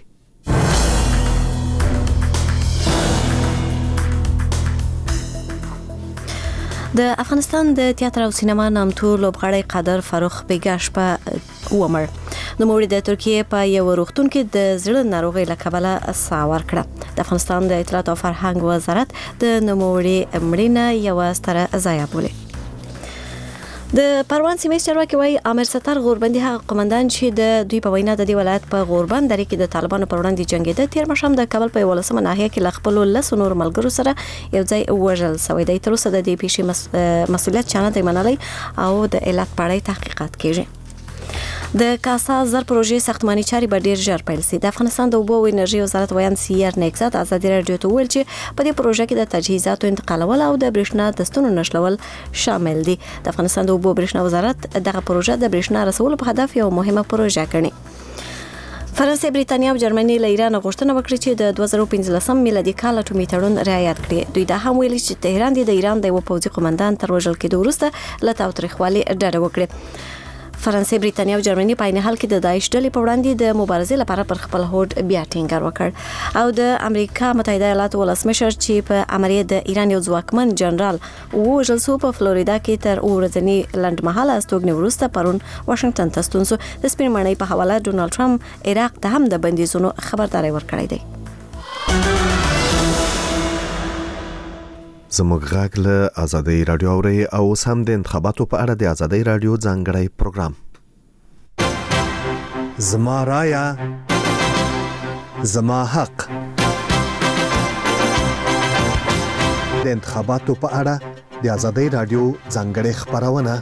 د افغانستان د تیاتر او سینما نامتو لوبغاړی قادر فروخ بیګا شپه ومر. نو موري د ترکیه په یو روغتون کې د زړه ناروغي له کبله سا ورکړه. د افغانستان د اطلاعات او فرهنګ وزارت د نوموړي مړینه یو ستره ضایعه بولي. د پروان سیمې چارواکي وايي امیر ستر غوربندي هغه قومندان چې د دوی په وینا د دې ولایت په غوربند درې کې د طالبانو پر وړاندې جنگیده، تیر مشام د کابل په ولسمه ناحیه کې لخپلو لس نور ملګرو سره یو ځای وژل شوی دی. تر اوسه د دې پیښې مس... مسؤلیت چانه دی منلای او د علت په اړه تحقیقات کیږي. د کاسا زر پروژې ساختماني چاري به ډیر ژر پیل شي. د افغانستان د اوبو او انرژي وزارت ویان سیر نیکزاد ازادي رادیو ته ویل چې په دې پروژه کې د تجهیزاتو انتقالول او د برېښنا د ستونو نشلول شامل دي. د افغانستان د اوبو او برېښنا وزارت دغه پروژه د برېښنا رسولو په هدف یو مهمه پروژه ګڼي. فرانسې، بریتانیا او جرمني له ایران غوښتنه وکړه چې د دوه زره پنځلسم میلادي کال اټومي تړون رعایت کړي. دوی دا هم ویلي چې تهران د ایران د یو پوځي قومندان تر وژل کېدو وروسته له تاوتریخوالي ډډه وکړي. فرانسې، بریتانیا او جرمني په عین حال کې د داعش ډلې په وړاندې د مبارزې لپاره پر خپل هوډ بیا ټینګار وکړ. او د امریکا متحده ایالاتو ولسمشر چې په امریه د ایران یو ځواکمن جنرال وژل شو په فلوریدا کې تر ورځنی لنډمهاله استوګنې وروسته پرون واشنگټن ته ستون شو. د سپین ماڼۍ په حواله ډونالد ټرمپ عراق ته هم د بندیزونو خبرداري ورکړې ده. زموږ غږ له آزادۍ رادیو اوري او سم د انتخاباتو په اړه د آزادۍ رادیو ځانګړی پروګرام زما رایا زما حق د انتخاباتو په اړه د آزادۍ رادیو ځانګړی خبرونه.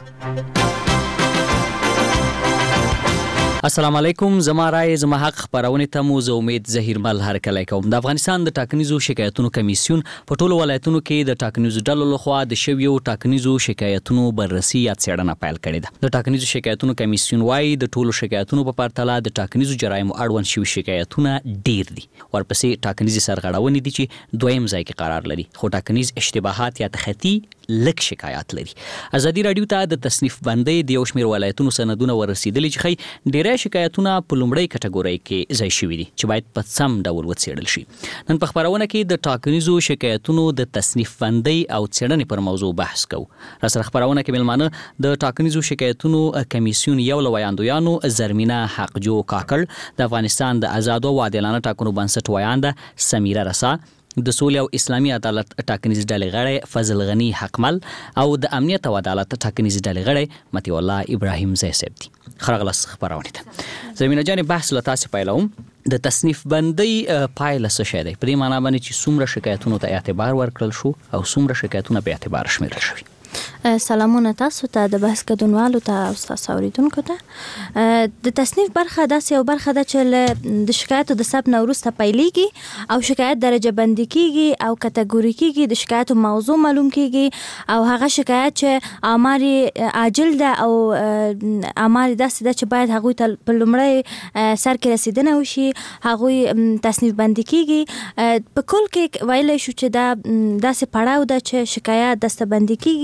السلام علیکم، زما رای زما حق خبرونه ته مو زه امید زهیر مل هرکلی کوم. د افغانستان د ټاکنیزو شکایتونو کمیسیون په ټولو ولایتونو کې د ټاکنیزو ډلو لخوا د شویو ټاکنیزو شکایتونو بررسي یا څېړنه پیل کړې ده. د ټاکنیزو شکایتونو کمیسیون وايي د ټولو شکایتونو په پرتله د ټاکنیزو جرایمو اړوند شوي شکایتونه ډیر دي. ورپسې ټاکنیزي سرغړونې دي چې دویم ځای کې قرار لري، خو ټاکنیز اشتباهات یا تخطي لک شکایات لري. ازادي رادیو ته د تصنیف بندۍ د یو شمېر ولایتونو سندونه ورسېدلي چې ښایي ډېری شکایتونه په لومړۍ کټګورۍ کې ځای شوي دي چې باید په سم ډول وڅېړل شي. نن په خبرونه کې د ټاکنیزو شکایتونو د تصنیف بندۍ او څېړنې پر موضوع بحث کوو. راسره خبرونه کې مېلمانه د ټاکنیزو شکایتونو کمیسیون یو له ویاندویانو زرمینه حقجو کاکړ، د افغانستان د آزادو او عادلانه ټاکنو بنسټ ویانده سمیره رسا، د سولې او اسلامي عدالت ټاکنیز ډلې غړی فضل غنی حقمل او د امنیت او عدالت ټاکنیز ډلې غړی مطیع الله ابراهیم زیسب دي. خرغلس خبرونه ته زمينه جان بحث له تاسو پیلوم. د تصنیف بندۍ پایله څه شي دی؟ په دې معنی باندې چې څومره شکایتونو ته اعتبار ورکړل شو او څومره شکایتونه به اعتبار شمیرل شوي. سلامونه تاسو ته، د بحث ګډونوالو ته او تاسو اوریدونکو ته. د تصنیف برخه داسې یو برخه ده چې د شکایتو د ثبت نه وروسته پیلېږي او شکایت درجه بندي کیږي او کټګوري کیږي، د شکایتو موضوع معلوم کیږي او هغه شکایت چې آمار عاجل ده او آمار داسې ده چې باید هغوی ته په لومړی سر کې رسیدنه وشي، هغوی تصنیف بندي کیږي. په کل کې ویلی شو چې دا داسې پړاو ده چې شکایت دسته بندي کیږي، له هغه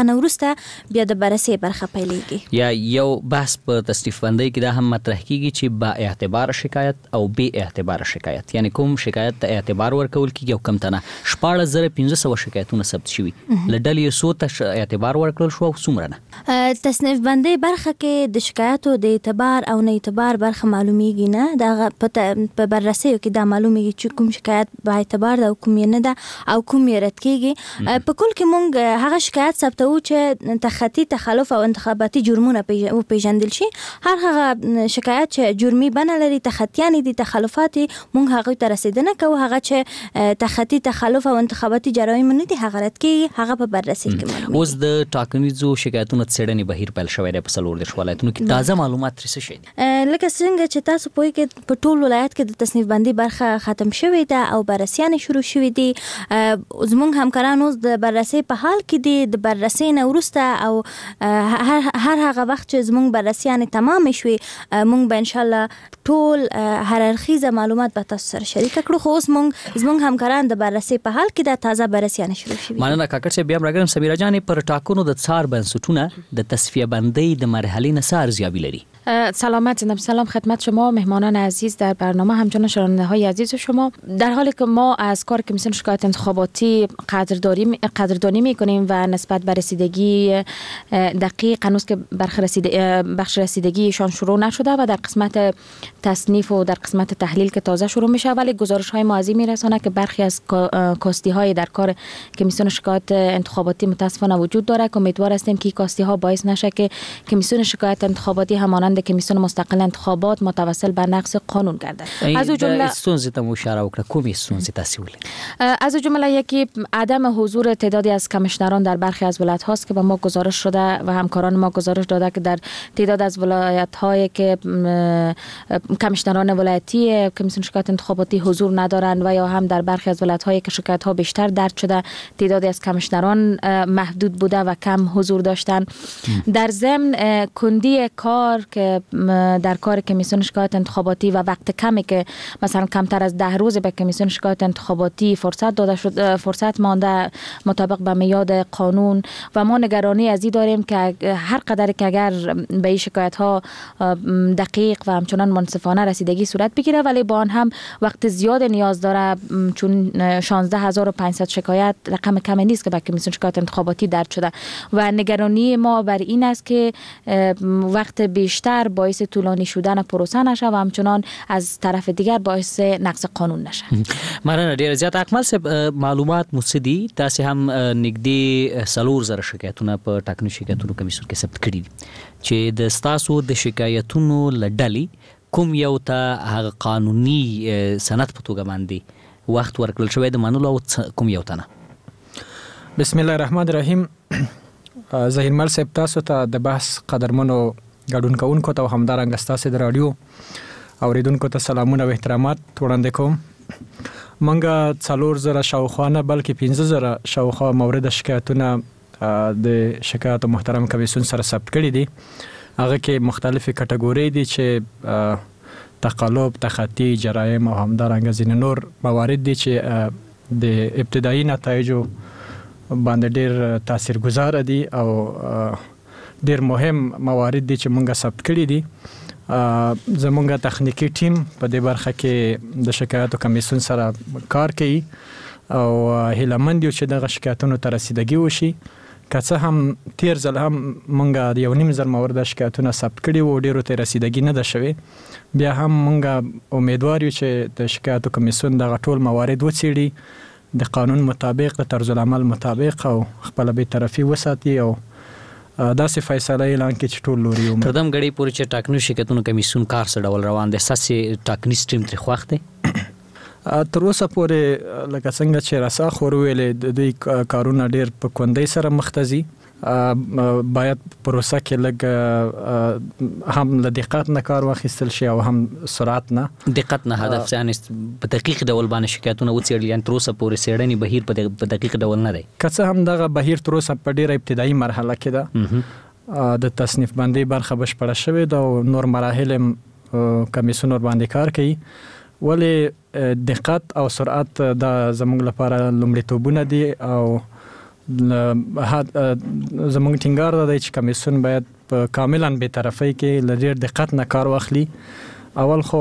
هغه نورسته بیا د بررسي برخه پیلېږي. یا یو بحث په تصنیف بندۍ کې دا هم مطرح کیږي چې با اعتبار شکایت او بې اعتبار شکایت، یعنی کوم شکایت ته اعتبار ورکول کیږي او کوم ته نه. شپاړس زره پنځه سوه شکایتونه ثبت شوي، له ډلې څو ته اعتبار ورکړل شو او څومره نه؟ تصنیف بندۍ برخه کې د شکایتو د اعتبار او نه اعتبار برخه معلومیږي نه. دا په بررسیو کې دا معلومیږي چې کوم شکایت با اعتبار ده او کوم یې نه ده او کوم یې رد کیږي. په کل کې مونږ هغه شکایت ثبتو چې تخطي تخلف او انتخاباتي جرمونه وپېژندل شي. هر هغه شکایت چې جرمي بڼه لري، تخطیان دي، تخلفات، مونږ هغه ته رسیدنه کوو. هغه چې تخطي تخلف او انتخاباتي جرایم نه دي هغه رد کیږي، هغه په بررسي کې معلومیږي. اوس د ټاکنیزو شکایتونو څېړنې بهیر پیل شوی دی په څلور دېرش ولایتونو کې. تازه معلومات ترې څه شي دي؟ لکه څنګه چې تاسو پوهیږئ په ټول ولایت کې د تصنیف بندي برخه ختم شوې ده او بررسیانې شروع شوې دي. زموږ همکاران اوس د بررسي په حال کې دي. د بررسي نه وروسته او هر هر هغه وخت چې زموږ بررسیانې تمام شوي موږ به انشاءالله ټول هر اړخیزه معلومات به تاسو سره شریک کړو. خو اوس موږ زموږ همکاران د بررسي په حال کې د تازه بررسیانې شروع شوي. مننه کاکړ صاحب. بیا هم راګرم سمیرا جانې، پر ټاکنو د څار بنسټونه د تصفیه بندۍ د مرحلې نه څه ارزیابي لري؟ سلامت زندم. سلام خدمت شما مهمانان عزیز در برنامه، همچنین شنونده های عزیز شما. در حالی که ما از کار کمیسیون شکایت انتخاباتی قدردانی قدردانی میکنیم و نسبت به رسیدگی دقیق هنوز که بخش رسیدگیشان شروع نشده و در قسمت تصنیف و در قسمت تحلیل که تازه شروع میشه، ولی گزارش های ما از این میرسانه که برخی از کاستی های در کار کمیسیون شکایت انتخاباتی متاسفانه وجود داره که امیدوار هستیم که کاستی ها باعث نشه که کمیسیون شکایت انتخاباتی همانند کمیسیون مستقل انتخابات متوسل بر نقض قانون گردد. از اون جمله استونزی تا مشاره وکړه، کومې استونزی تحصیل؟ از اون جمله یکی عدم حضور تعدادی از کمیشنران در برخی از ولایت هاست که به ما گزارش شده و همکاران ما گزارش داده که در تعداد از ولایت هایی که کمیشنران ولایتی کمیسیون شکایت انتخاباتی حضور ندارند و یا هم در برخی از ولایت هایی که شکایت ها بیشتر درج شده تعدادی از کمیشنران محدود بوده و کم حضور داشتند. در ضمن کندی کار که در کار کمیسیون شکایت انتخاباتی و وقت کمی که مثلا کمتر از ده روز به کمیسیون شکایت انتخاباتی فرصت داده شد، فرصت مانده مطابق به میاد قانون و ما نگرانی از این داریم که هر قدر که اگر به این شکایت ها دقیق و همچنان منصفانه رسیدگی صورت بگیره، ولی با آن هم وقت زیاد نیاز داره، چون شانزده هزار و پانصد شکایت رقم کمی نیست که به کمیسیون شکایت انتخاباتی درج شده و نگرانی ما بر این است که وقت بیشتر باعث طولانی شدن پروسه نشه و همچنان از طرف دیگر باعث نقض قانون نشه. مننه ډیر زیات. اکمل صاحب، معلومات مفصدي تاسو هم نږدې څلور زره شکایتونه په ټاکنو شکایتونو کمیسیون کې ثبت کړي دي چې د ستاسو د شکایتونو لړلې کوم یو ته هغه قانوني سند په توګه باندې وخت ورکړل شوی د منلو او کوم یو ته نه؟ بسم الله الرحمن الرحیم. ظهیرمل صاحب، تاسو ته د بحث قدرمنو ګډون کوونکو ته همدارنګه ستاسو د رادیو اوریدونکو ته سلامونه او احترامات وړاندې کوم. منګه څلور زره شاوخوا نه بلکې پنځه زره شاوخوا مورد شکایتونه د شکایت محترم کمیسیون سره ثبت کړي دي. هغه کې مختلفې کټګورۍ دي چې تقلب، تخطي، جرایم او همدارنګه ځینې نور موارد دي چې د ابتدایي نتایجو باندې ډېر تاثیرګذاره دي او ډېر مهم موارد دي چې مونږه ثبت کړي دي. زمونږ تخنیکی ټیم په دې برخه کې د شکایتو کمیسیون سره کار کوي او هیلهمند یو چې دغه شکایتونو ته رسیدګي وشي. که څه هم تیر ځل هم مونږه د یو نیم زر مورد شکایتونه ثبت کړي وو، ډېرو ته رسیدګي نه ده شوې. بیا هم مونږه امیدوار یو چې د شکایتو کمیسیون دغه ټول موارد وڅېړي، د قانون مطابق، د طرز العمل مطابق او خپله بېطرفي وساتي او داسې فیصله اعلان کړي چې ټول لوري ومني. تر دم غړي پورې چې ټاکنو شرکتونو کمیسیون کار څه ډول روان دی؟ ستاسې ټاکنیز ټیم ترې خوښ دی؟ تر اوسه پورې لکه څنګه چې رساخ ور ویلې د دوی کارونه ډېر په کندۍ سره مخ ته ځي. باید پروسه کې لږ هم له دقت نه کار واخیستل شي او هم سرعت نه. دقت نه هدف څه په دقیق ډول باندې شکایتونه وڅېړل، یعنې تر اوسه پورې څېړنې بهیر په دقیق ډول نه دی؟ که څه هم دغه بهیر تر اوسه په ډېره ابتدایي مرحله کې ده. د تصنیف بندۍ برخه بشپړه شوې ده او نور مراحل هم کمیسیون ورباندې کار کوي، ولې دقت او سرعت دا زموږ لپاره لومړیتوبونه دي او زموږ ټینګار دی چې کمیسیون باید په کاملا بې طرفۍ کې له ډېر دقت نه کار واخلي. اول خو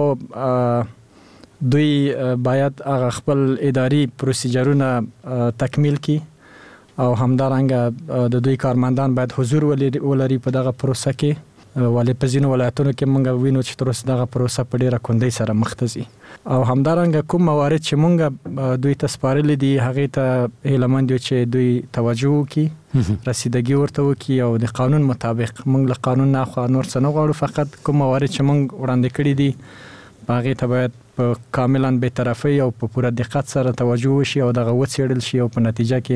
دوی باید هغه خپل اداري پروسیجرونه تکمیل کړي او همدارنګه د دوی کارمندان باید حضور ولري په دغه پروسه کې. ولې په ځینو ولایتونو کې موږ وینو چې تر اوسه دغه پروسه په ډېره کندۍ سره مخ ته ځي. او همدارنګه کوم موارد چې موږ دوی ته سپارلي دي هغې ته هیله مند یو چې دوی توجه وکړي، رسیدګي ورته وکړي او د قانون مطابق موږ له قانون نه خوا نور څه نه غواړو، فقط کوم موارد چې موږ وړاندې کړي دي هغې ته باید په کاملا بې طرفۍ او په پوره دقت سره توجه وشي او دغه وڅېړل شي او په نتیجه کې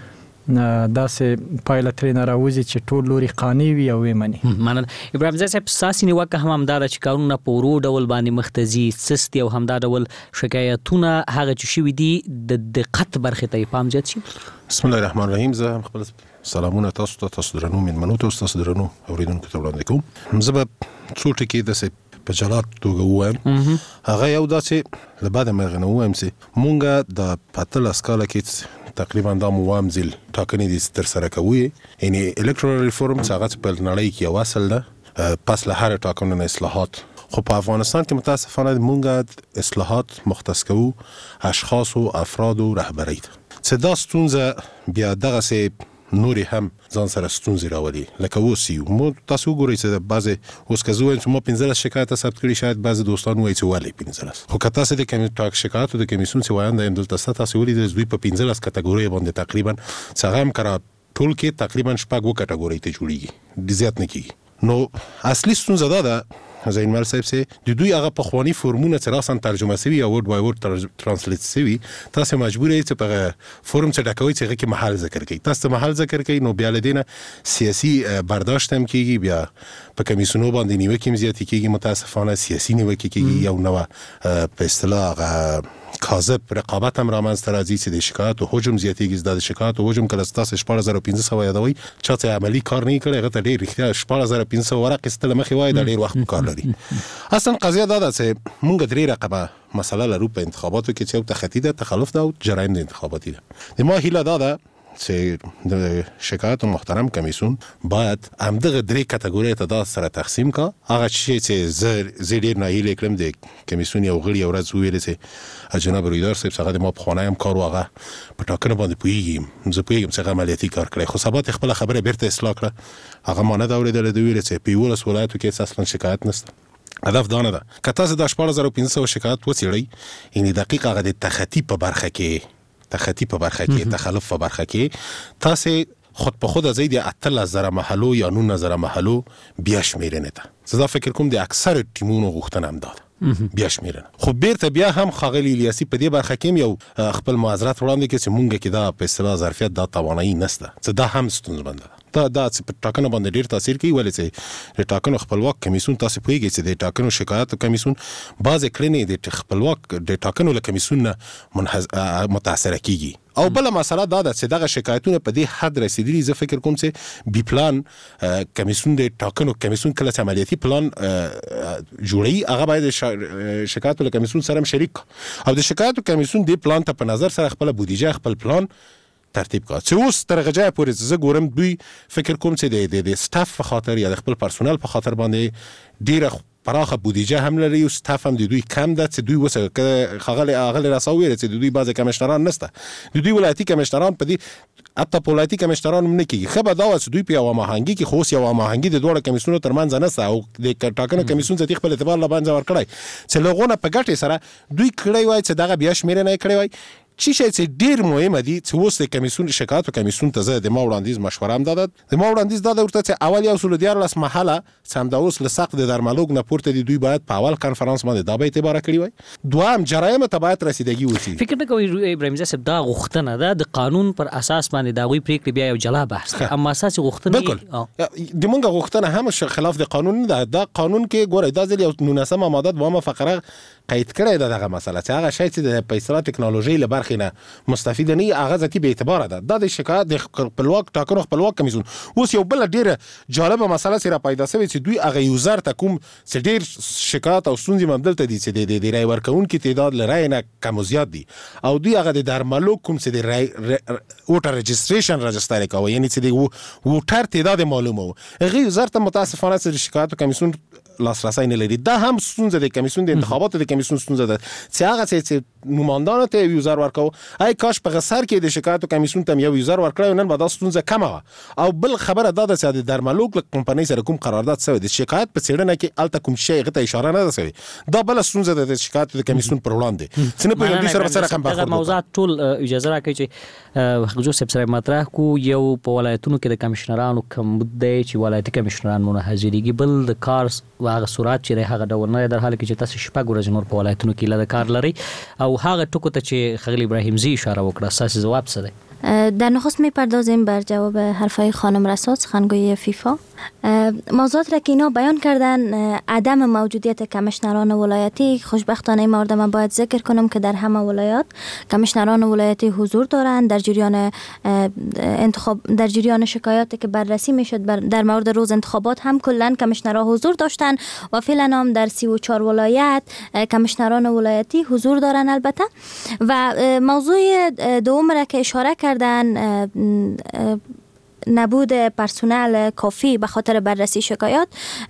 داسې پایله ترې نه راوځي چې ټول لوري قانع وي او ومني. مننه. ابراهیم زی صاحب، ستاسې نیوکه هم همدا ده چې کارونه په ورو ډول باندې مخ ته ځي، سست دي او همدا ډول شکایتونه هغه چې شوي دي د دقت برخې ته یې پام زیات شي؟ بسم الله الرحمن الرحیم. زه هم خپل سلامونه تاسو ته، تاسو درنو مېلمنو ته، تاسو درنو اورېدونکو ته وړاندې کوم. زه به څو ټکي داسې په جلا توګه ووایم. هغه یو دا چې له بعده مې هغه نه ووایم چې مونږ د په اتلس کاله کې تقریبا دا موام ځل ټاکنې دي ترسره کوي، یعنې الکترال ریفورم چې هغه په نړۍ کې یو اصل ده، پس له هر ټاکنو نه اصلاحات. خو په افغانستان کې متاسفانه مونږ اصلاحات مختص کوو اشخاصو، افرادو، رهبرۍ ته، چې دا ستونزه بیا دغسې نورې هم ځان سره ستونزې راولي. لکه اوس یو مو تاسو وګورئ چې بعضې اوس که زه ووایم چې ما پنځلس شکایته ثبت کړي، شاید بعضې دوستان ووایي چې ولې پنځلس، خو که تاسې د شکایاتو د کمیسیون چې وایانده یم دلته ستا تاسې ولیدل دوی په پنځلس کټګوریو باندې تقریبا چې هغه هم کرا ټول کې تقریبا شپږ اووه کټګورۍ ته جوړېږي، زیات نه کېږي. نو اصلي ستونزه دا ده زینمل صاحب چې د دوی هغه پخواني فورمونه چې راسن ترجمه شوي یا ورډ بای ورډ ترانسلیټ شوي، تاسو مجبور یې چې په فورم چې ډکوي چې هغه کې محل ذکر کوي، تاسو محل ذکر کوي، نو بیا له دې نه سیاسي برداشت هم کېږي، بیا په کمیسیونو باندې نیوکې هم زیاتې کېږي، متاسفانه سیاسي نیوکې کېږي، یو نوع په اصطلاح کاذب رقابت هم رامنځته راځي چې د شکایاتو حجم زیاتېږي. دا د شکایاتو حجم کله ستاسو شپاړس زره پنځه سوه یادوي، چا چې عملي کار نه کړی هغه ته ډېر رښتیا شپاړس زره پنځه سوه ورقې ستله مخې وایي دا ډېر وخت کار لري. اصلا قضیه دا ده چې موږ درې رقمه مسله لرو په انتخاباتو کې چې یو تخطي ده، تخلف ده او جرایم د انتخاباتي ده. د ما هیله دا ده چې د شکایاتو محترم کمیسیون باید همدغه درې کټګورۍ ته دا سره تقسیم کا. هغه شی چې زه زه ډېر ناهیلی کړم د کمیسیون یو غړي یو ورځ وویل چې جناب رویدار صاحب هغه د ما پخوانی هم کار و، هغه په ټاکنه باندې پوهېږي، زه پوهېږم چې هغه عملیاتي کار کړی، خو سبا ته خپله خبره بیرته اصلاح کړه، هغه ما نه ده اورېدلې. ده ویل چې په یولس ولایتو کې اصلا شکایت نشته. هدف دا نه ده که تاسو دا شپاړس زره پنځه سوه شکایت وڅېړئ، یعنې دقیق هغه د تخطي په برخه کې تخطي په برخه کې تخلف په برخه کې تاسو خود په خود ازید اتلس زره محلو یا نولس زره محلو بیا شمیرنه ده. زه دا فکر کوم د اکثر ټیمونو غوښتنه هم ده بیا شمیرنه. خو بیرته بیا هم ښاغلي الیاسي په دې برخه کې یو خپل معذرت وړاندې کړي چې مونږ کې دا په اصطلاح ظرفیت دا توانایي نشته، چې دا هم ستونزمنده ده. دا دا چې په ټاکنو باندې ډېر تاثیر کوي، ولې چې د ټاکنو خپلواک کمیسیون تاسو پوهېږئ چې د ټاکنو شکایاتو کمیسیون بعضې کړنې د خپلواک د ټاکنو له کمیسیون نه متاثره کېږي. او بله مسله دا ده چې دغه شکایتونه په دې حد رسیدلي، زه فکر کوم چې بي پلان کمیسیون د ټاکنو کمیسیون کله چې عملیاتي پلان جوړوي هغه باید شکایتو له کمیسیون سره هم شریک او د شکایتو کمیسیون دې پلان ته په نظر سره خپله بودیجه خپل پلان ترتیب کړه چې اوس تر هغه ځایه پورې زه ګورم دوی فکر کوم چې د د سټاف په خاطر یا د خپل پرسونل په خاطر باندې ډیره پراخه بودیجه هم لري او سټاف هم د دوی کم ده چې دوی وسه خغلی اغلی راسوي چې دوی بعضی کمشنران نشته، د دوی ولایتي کمشنران په دې حتی په ولایتي کمشنران هم نه کېږي. ښه به دا وه چې دوی په یوه هماهنګي کې، خو اوس یوه هماهنګي د دواړو کمیسیونو تر منځه نشته او د ټاکنو کمیسیون ذاتي خپل اعتبار له منځه ورکړی چې له هغو نه په ګټې سره دوی کړی وای چې دغه بیا شمېرنه یې کړی وای. چی شي چې ډیر مهمه دي چې اوس د کمیسیون شکایاتو کمیسیون ته زه د ما وړاندیز مشوره هم داده د ما وړاندیز داده ورته چې اول یو سل دیارلس محله چې همدا اوس له سقف د درملوګ نه پورته دي دوی باید په اول کنفرانس باندې دا به اعتبار کړی وای. دوام جرایم ته باید رسیدګي وشي. فکر نه کوي ابراهیم زی صاحب دا غوښتنه ده د قانون پر اساس باندې دا غوي پریکړه بیا یو جلا بحث ده، اما اساس غوښتنه بالکل د مونږه غوښتنه هم خلاف د قانون نه ده. دا قانون کې ګوره دا ځل یو نونسمه ماده دوامه فقره قید کړی ده دغه مسله چې هغه شی چې د فیصله ټکنالوژي له برخې نه مستفید نه هغه ذاتي به اعتبار ده دا د شکایت د خپلواک ټاکنو خپلواک کمیسیون. اوس یو بل ډیره جالبه مسله سره پیدا شوې چې دوی هغه یوزر ته کوم چې ډیر شکایت او ستونزې ممدلته دي چې د رای ورکونکو تعداد لرای نه کم زیات دي او دوی هغه د درملو کوم چې د رای ووټر رجستریشن رجستر کوي یعنی چې د ووټر تعداد معلومه هغه یوزر ته متاسفانه چې شکایت کمیسیون لاسرسی نه لري. دا هم ستونزه د کمیسیون د انتخاباتو د کمیسیون ستونزه ده چې هغه چې نمائندانو ته یوزر ورکو آی کاش په غسر کې د شکایت کمیسیون ته یو یوزر ورکړی نن به دا ستونزه کمه او بل خبره دا ده چې د درملوک کمپنۍ سره کوم قرارداد شوی د شکایت په څېړنه کې الته کوم شی غته اشاره نه ده شوی دا بل ستونزه ده د شکایت د کمیسیون پر وړاندې چې نه په دې سره سره کوم برخورد موضوعات ټول اجازه راکړي چې حقوق سره مطرح کو یو په ولایتونو کې د کمشنرانو کم دی چې ولایتي کمشنران مونږ حاضرېږي بل د کار واغه صورت چې هغه ډول نه در حال کې چې تاسو شپږ ورځې نور په ولایتونو کې له کار لري او هغه ټکو ته چې خغلی ابراهیم زی اشاره وکړه اساس جواب څه دی؟ در نخست میپردازیم بر جواب حرفای خانم رسا سخنگوی فیفا. موضوعات را که اینا بیان کردن عدم موجودیت کمشنران ولایتی خوشبختانه این مورد من باید ذکر کنم که در همه ولایات کمشنران ولایتی حضور دارند در جریان انتخاب در جریان شکایاتی که بررسی میشد در مورد روز انتخابات هم کلا کمشنرها حضور داشتن و فعلا هم در سی و چهار ولایت کمشنران ولایتی حضور دارن البته. و موضوع دوم را که اشاره کردن نبود پرسنل کافی به خاطر بررسی شکایات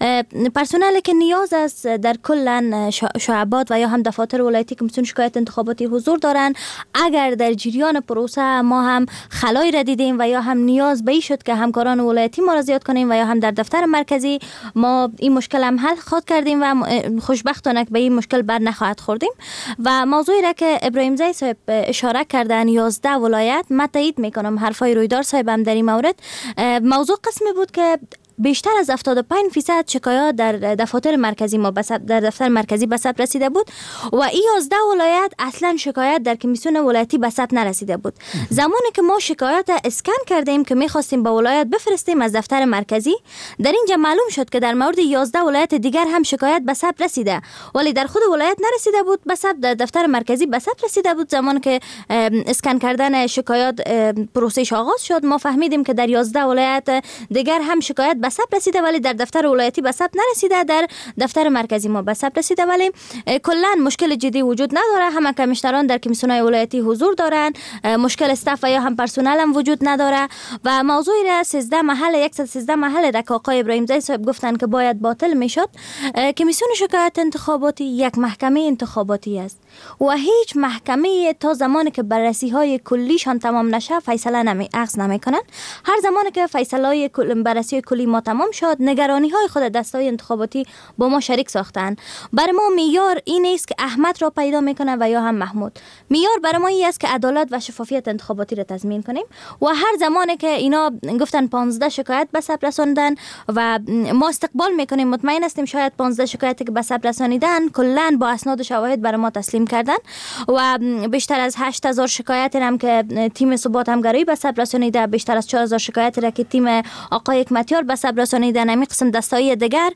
پرسنلی که نیاز است در کل شعبات و یا هم دفاتر ولایتی که مسئول شکایت انتخاباتی حضور دارند اگر در جریان پروسه ما هم خلایی را دیدیم و یا هم نیاز به این شد که همکاران ولایتی مراجعت کنیم و یا هم در دفتر مرکزی ما این مشکل هم حل خواهد کردیم و خوشبختانه به این مشکل بر نخواهد خوردیم. و موضوعی را که ابراهیم زی صاحب اشاره کردن یازده ولایت من تایید میکنم حرفای رویدار صاحب هم در این مورد. موضوع قسمی بود که بیشتر از هفتاد و پنج درصد شکایات در دفاتر مرکزی ما در دفتر مرکزی به ثبت رسیده بود و این یازده ولایت اصلا شکایت در کمیسیون ولایتی به ثبت نرسیده بود. زمانی که ما شکایات اسکن کردیم که می‌خواستیم به ولایت بفرستیم از دفتر مرکزی در اینجا معلوم شد که در مورد یازده ولایت دیگر هم شکایت به ثبت رسیده ولی در خود ولایت نرسیده بود به ثبت در دفتر مرکزی به ثبت رسیده بود. زمانی که اسکن کردن شکایات پروسش آغاز شد ما فهمیدیم که در یازده ولایت دیگر هم شکایت به ثبت رسیده ولی در دفتر ولایتی به ثبت نرسیده در دفتر مرکزی ما به ثبت رسیده ولی کلا مشکل جدی وجود نداره. همه کمیشنران در کمیسیون‌های ولایتی حضور دارند مشکل استاف و یا هم پرسنل هم وجود نداره. و موضوع را سیزده محل صد و سیزده محل را که آقای ابراهیم زی صاحب گفتن که باید باطل میشد کمیسیون شکایت انتخاباتی یک محکمه انتخاباتی است و هیچ محکمه تا زمانی که بررسی های کلیشان تمام نشه فیصله نمی اخذ نمیکنن. هر زمانی که فیصله های بررسی کلی ما تمام شد نگرانی های خود دستای انتخاباتی با ما شریک ساختن. برای ما معیار این است که احمد را پیدا میکنه و یا هم محمود. معیار برای ما این است که عدالت و شفافیت انتخاباتی را تضمین کنیم و هر زمانی که اینا گفتن پانزده شکایت به ثبت رساندن و ما استقبال میکنیم مطمئن هستیم شاید پانزده شکایتی که به ثبت رسانیدن کلا با اسناد و شواهد برای ما تسلیم کردن و بیشتر از هشت هزار شکایت هم که تیم ثبات همگرایی به ثبت رسانیده بیشتر از چهار هزار شکایت را که تیم آقای حکمتیار به ثبت رسانیدن همین قسم دستایی دیگر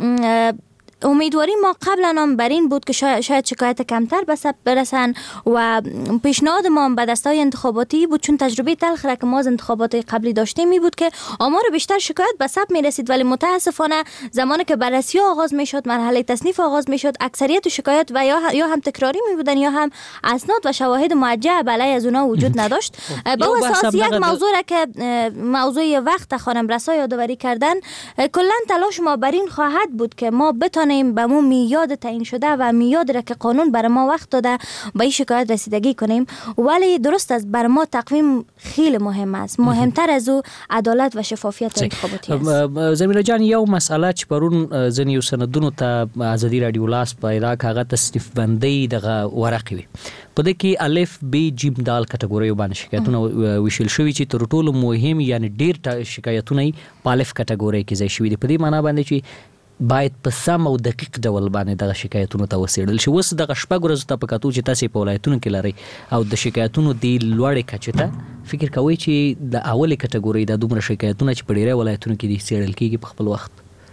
امیدواری ما قبلا هم بر این بود که شاید شکایت کمتر به ثبت برسن و پیشنهاد ما به دستای انتخاباتی بود چون تجربه تلخ را که ما از انتخابات قبلی داشتیم می بود که آمار بیشتر شکایت به ثبت می رسید ولی متاسفانه زمانی که بررسی آغاز می شد مرحله تصنیف آغاز می شد اکثریت شکایت و یا یا هم تکراری می بودن یا هم اسناد و شواهد موجه علیه از اونها وجود نداشت. با اساس یک موضوع را که موضوع وقت خانم رسا یادآوری کردن کلا تلاش ما بر این خواهد بود که ما بتانیم به مو میاد تعیین شده و میاد را که قانون بر ما وقت داده به این شکایت رسیدگی کنیم ولی درست است بر ما تقویم خیلی مهم است مهمتر از او عدالت و شفافیت انتخاباتی است. زمیره جان یو مسئله چې پرون ځنې سندونو ته ازادي رادیو لاس پیدا کاغه تصنیف بندي دغه ورقې وي په دې کې الف ب جیم دال کټګوري باندې شکایتونه وشل شوی چې تر ټولو مهم یعنی ډیر شکایتونه په الف کټګوري کې ځای شوی دي په دې معنی باندې چې باید په سم او دقیق ډول باندې دغه شکایتونو ته وسیړل شي. اوس دغه شپږ ورځې ته په کتو چې تاسې په ولایتونو کې لرئ او د شکایتونو د لوړې کچې ته فکر کوئ چې د اولې کټګورۍ د دومره شکایتونه چې په ډېری ولایتونو کې دي څېړل کېږي په خپل وخت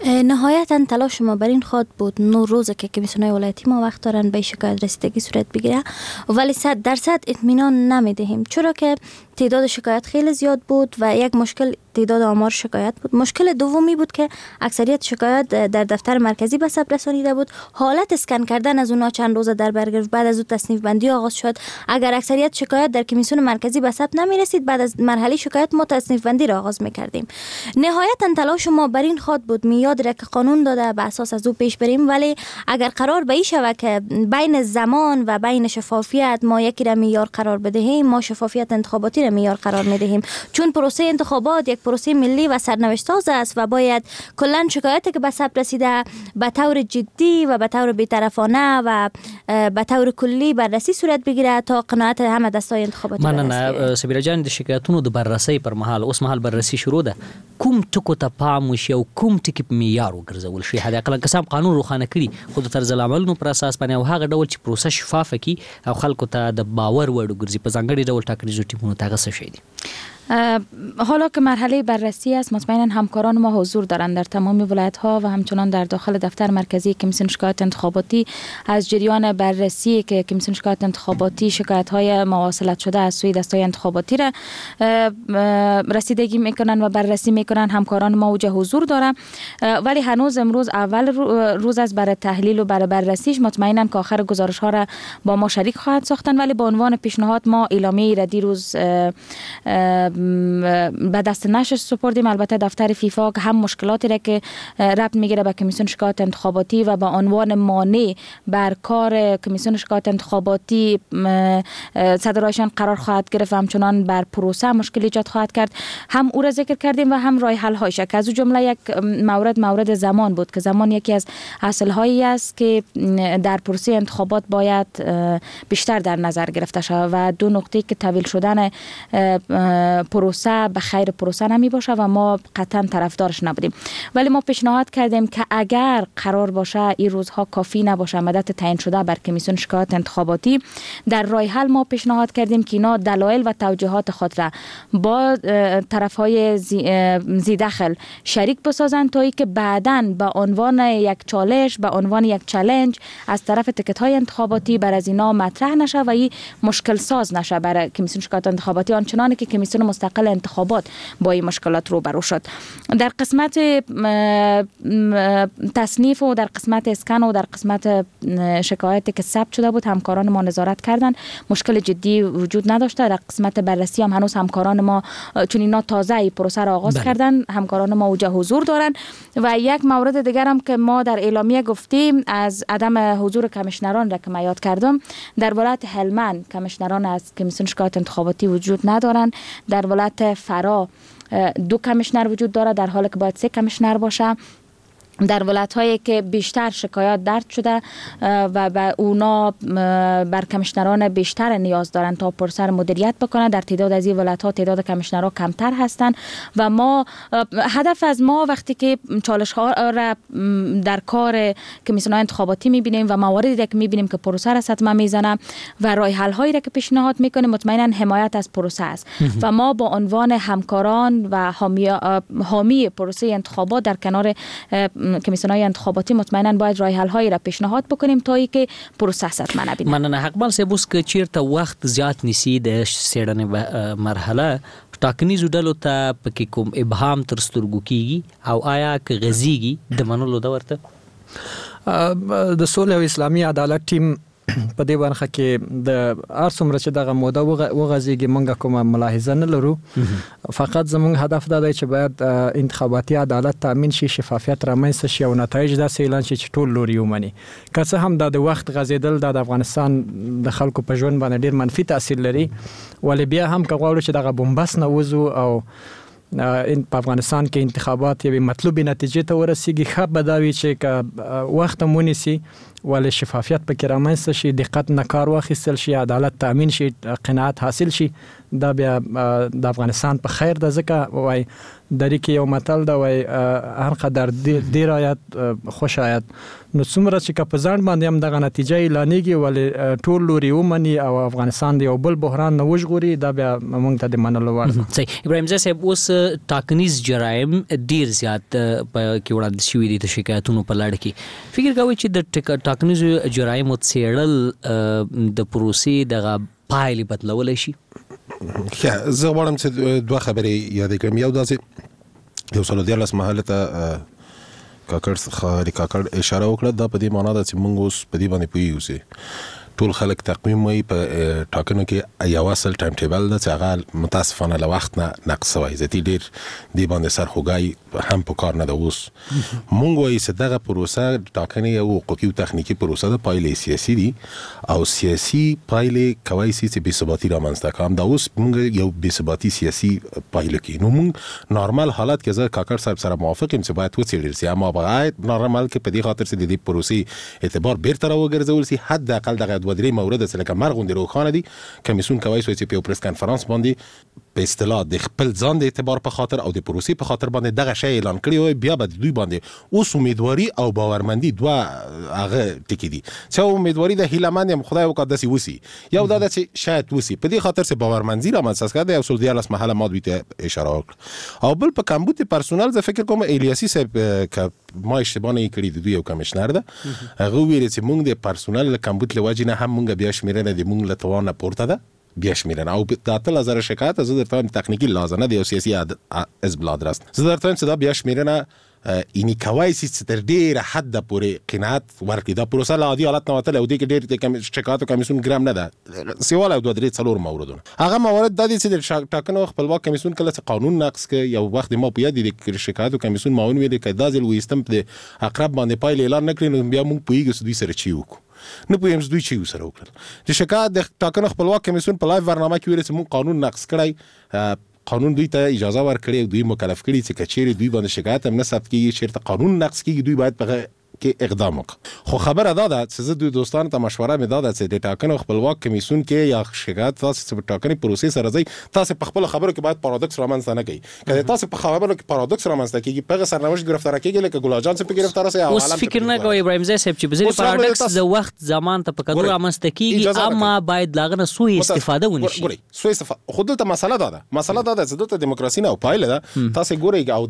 نهایتا تلاش ما بر این خواد بود نو روزه که کمیسیون‌های ولایتی ما وقت دارن به شکایت رسیدگی صورت بگیره، ولی صد درصد اطمینان نمیدهیم، چرا که تعداد شکایت خیلی زیاد بود و یک مشکل تعداد آمار شکایت بود. مشکل دومی بود که اکثریت شکایت در دفتر مرکزی به ثبت رسانیده بود. حالت اسکن کردن از اونها چند روز در بر گرفت. بعد از اون تصنیف بندی آغاز شد. اگر اکثریت شکایت در کمیسیون مرکزی به ثبت نمی رسید، بعد از مرحله شکایت ما تصنیف بندی را آغاز می‌کردیم. نهایتا تلاش ما بر این خواد بود میاد را که قانون داده به اساس از او پیش بریم، ولی اگر قرار به این شود که بین زمان و بین شفافیت ما یکی را معیار قرار بدهیم، ما شفافیت انتخاباتی را معیار قرار میدهیم، چون پروسه انتخابات یک پروسه ملی و سرنوشت ساز است و باید کلا شکایتی که به ثبت رسیده به طور جدی و به طور بی‌طرفانه و به طور کلی بررسی صورت بگیره تا قناعت همه دستای انتخاباتی. مننه سبیره جان. د شکایتونو د بررسی پر مهال اوس مهال بررسی شروع ده، کوم ټکو ته پام وشي او کوم ټکي په معیار وګرځول شي؟ حد اقل قسم قانون روښانه کړي، خو د طرز العملونو پر اساس باندې او هغه ډول چې پروسه شفافه کی او خلکو ته د باور وړ وګرځي په ځانګړي ډول ټاکنیزو ټیمونو ته څه شي دي؟ حالا که مرحله بررسی است، مطمئنا همکاران ما حضور دارند در تمام ولایت ها و همچنان در داخل دفتر مرکزی کمیسیون شکایت انتخاباتی از جریان بررسی که کمیسیون شکایت انتخاباتی شکایت های مواصلت شده از سوی دستای انتخاباتی را رسیدگی میکنن و بررسی میکنن. همکاران ما اوجه حضور دارند، ولی هنوز امروز اول روز از برای تحلیل و برای بررسیش مطمئنا که آخر گزارش ها را با ما شریک خواهد ساختن، ولی به عنوان پیشنهاد ما اعلامیه را دیروز به دست نشر سپردیم. البته دفتر فیفا که هم مشکلاتی را که ربط میگیره به کمیسیون شکایت انتخاباتی و با عنوان مانع بر کار کمیسیون شکایت انتخاباتی صدرایشان قرار خواهد گرفت و همچنان بر پروسه مشکل ایجاد خواهد کرد، هم او را ذکر کردیم و هم راه حل هایش. که از او جمله یک مورد مورد زمان بود که زمان یکی از اصل هایی است که در پروسه انتخابات باید بیشتر در نظر گرفته شود و دو نقطه که طویل شدن پروسه به خیر پروسه نمی باشه و ما قطعا طرفدارش نبودیم، ولی ما پیشنهاد کردیم که اگر قرار باشه این روزها کافی نباشه مدت تعیین شده بر کمیسیون شکایت انتخاباتی، در راه حل ما پیشنهاد کردیم که اینا دلایل و توجیهات خود را با طرفهای زی داخل شریک بسازند تا اینکه بعداً به عنوان یک چالش به عنوان یک چالش از طرف تکت های انتخاباتی بر از اینا مطرح نشه و این مشکل ساز نشه برای کمیسیون شکایت انتخاباتی، آنچنانی که کمیسیون مستقل انتخابات با این مشکلات روبرو شد. در قسمت تصنیف و در قسمت اسکن و در قسمت شکایتی که ثبت شده بود همکاران ما نظارت کردن، مشکل جدی وجود نداشته. در قسمت بررسی هم هنوز همکاران ما چون اینا تازه پروسه را آغاز بله. کردن، همکاران ما اوجه حضور دارن. و یک مورد دیگر هم که ما در اعلامیه گفتیم از عدم حضور کمیشنران را که من یاد کردم، در ولایت هلمند کمیشنران از کمیسیون شکایت انتخاباتی وجود ندارن. در ولایت فرا دو کمیشنر وجود داره در حالی که باید سه کمیشنر باشه. در ولایت هایی که بیشتر شکایات درج شده و به اونا بر کمیشنران بیشتر نیاز دارند تا پروسه مدیریت بکنند، در تعداد از این ولایت ها تعداد کمیشنرها کمتر هستند و ما هدف از ما وقتی که چالش ها را در کار کمیسیون انتخاباتی میبینیم و مواردی که میبینیم که پروسه را صدمه میزنه و راه حل هایی را که پیشنهاد میکنیم، مطمئنا حمایت از پروسه است و ما با عنوان همکاران و حامی حامی پروسه انتخابات در کنار کمیسیون‌های انتخاباتی مطمئنا باید راه حل هایی را پیشنهاد بکنیم تا اینکه پروسه صدمه نبینه. مننه حقبال سبوس که چیرته وخت زیات نیسی د څېړنې مرحله ټاکنیزو ډلو ته پکې کوم ابهام تر سترګو کیږي او آیا که غزيږي د منلو د ورته د سولې او اسلامي عدالت ټیم په دې برخه کې د ارڅومره چې دغه موده وغځيږي موږ کومه ملاحظه نه لرو، فقط زموږ هدف دا دی چې باید انتخاباتي عدالت تامین شي، شفافیت رامنځته شي او نتایج داسې اعلان شي چې ټول لوري ومني. که څه هم دا د وخت غځېدل دا د افغانستان د خلکو په ژوند باندې ډیر منفي تاثیر لري، ولې بیا هم که غواړو چې دغه بومبس نه وځو او په افغانستان کې انتخابات یوې مطلوبې نتیجې ته ورسیږي، ښه به دا وي چې که وخت هم ونیسي ولې شفافیت پکې رامنځته شي، دقت نه کار واخیستل شي، عدالت تامین شي، قناعت حاصل شي. دا بیا د افغانستان په خیر د ځکه وای د ریکي یو متل دا وای هر قدر ډیر آیات خوش آیات نو څومره چې په ځان باندې هم دغه نتیجه اعلانېږي ولې ټول لوري ومني او افغانستان د یو بل بحران نه وژغوري، دا بیا موږ ته د منلو وړ ده. صحیح. ابراهیم زه صاحب اوس ټاکنیز جرایم ډیر زیات په کې وړاندې شوي دي د شکایتونو په لړ کې. فکر کوئ چې د ټاکنیز جرایمو څېړل د پروسې دغه پایلې بدلولی شي؟ زه غواړم چې دوه خبرې یادې کړم. یو دا چې یو سل دیارلس محله ته کاکړ خالي کاکړ اشاره وکړه، دا په دې معنا ده چې موږ اوس په دې باندې پوهیږو چې ټول خلک تقویم وایي په ټاکنو کې یو اصل ټایم ټیبل ده چې هغه متاسفانه له وخت نه نقص شوی. زه ډېر دې باندې سرخوږی هم په کار نه ده. اوس موږ وایي چې دغه پروسه ټاکنې یو حقوقي او تخنیکي پروسه ده، پایلې سیاسي دي او سیاسي پایلې کولی شي چې بېثباتي رامنځته کړي. همدا اوس موږ یو بېثباتي سیاسي پایله کوي. نو موږ نارمل حالت کې زه کاکړ صاحب سره موافق یم چې باید وڅېړل شي، اما باید نارمل کې په دې خاطر چې د دې پروسې اعتبار بیرته راوګرځول شي. حداقل دغه دوه درې مورد چې لکه مرغ غوندې روښانه دي، کمیسیون کولی شوی چې په یو پریس کنفرانس باندې په اصطلاح د خپل ځان د اعتبار په خاطر او د پروسې په خاطر باندې دغه شی اعلان کړی وای، بیا به دوی باندې اوس امیدواري او باورمندي دوه هغه ټکي دي. چې امیدواري د هیلهمند یم خدای وکړه داسې وسي، یو دا ده چې شاید وسي. په دې خاطر چې باورمندي رامنځته کړه، یو سل دیارلس محله ما دوی ته اشاره وکړه. او بل په کمبود پرسونل زه فکر کوم الیاسي صاحب که ما اشتباه نه کړی د دوی یو کمشنر ده، هغه ویل چې موږ د پرسونل له کمبود له وجې نه هم موږ بیا شمیرنه د موږ له توان نه پورته ده بیا شمیرنه. او د اتل هزار شکایت زه درته وایم تخنیکي لحاظه نه دی او سیاسي حزب الادرس، زه درته وایم چې دا بیا شمیرنه اینی کوای شي چې تر ډیره حد پورې قناعت ورکړي. دا پروسه له عادي حالت نه وتله او دې کې ډېر شکایت او کمیسیون ګرام نه ده. سیوال او دوه درې څلور موردونه هغه موارد دا دي چې د ټاکنو خپلواک کمیسیون کله چې قانون نقض کړي، یو وخت ما په یاد دي د شکایت او کمیسیون معاون ویل چې دا ځل ویستم په اقرب باندې پایله اعلان نه کړي، نو بیا موږ پوهیږو چې دوی سره چی وکړو. نه پوهیم چې دوی چی سره وکړل. د شکایت د ټاکنو خپلواک کمیسیون په لایو برنامه کې ویل چې موږ قانون نقض کړی، قانون دوی ته اجازه ورکړي او دوی مکلف کړي چې کچېرې دوی باندې شکایت هم نه ثبت کیږي، چیرته قانون نقض کیږي دوی باید په کې اقدام وکړي. خو خبره دا ده چې زه دوی دوستانو ته مشوره مې دا ده چې د ټاکنو خپلواک کمیسیون کې یا شکایت تاسو چې په ټاکنې پروسې سره ځئ، تاسو په خپل خبرو کې باید پارادوکس رامنځته نه کړئ. که تاسو په خبرو کې پارادوکس رامنځته کیږي، په سرنوشت گرفتار کیږي، لکه ګل جان په گرفتار سي. اوس فکر نه کوي ابراهیم زه صاحب چې بزري پارادوکس د وخت زمان ته په کډو رامنځته کیږي، اما باید لاغنه سوء استفاده ونی شي. ګوري سوء استفاده خود ته مسله ده ده مسله ده چې دلته دیموکراسي نه او پایله ده. تاسو ګورئ او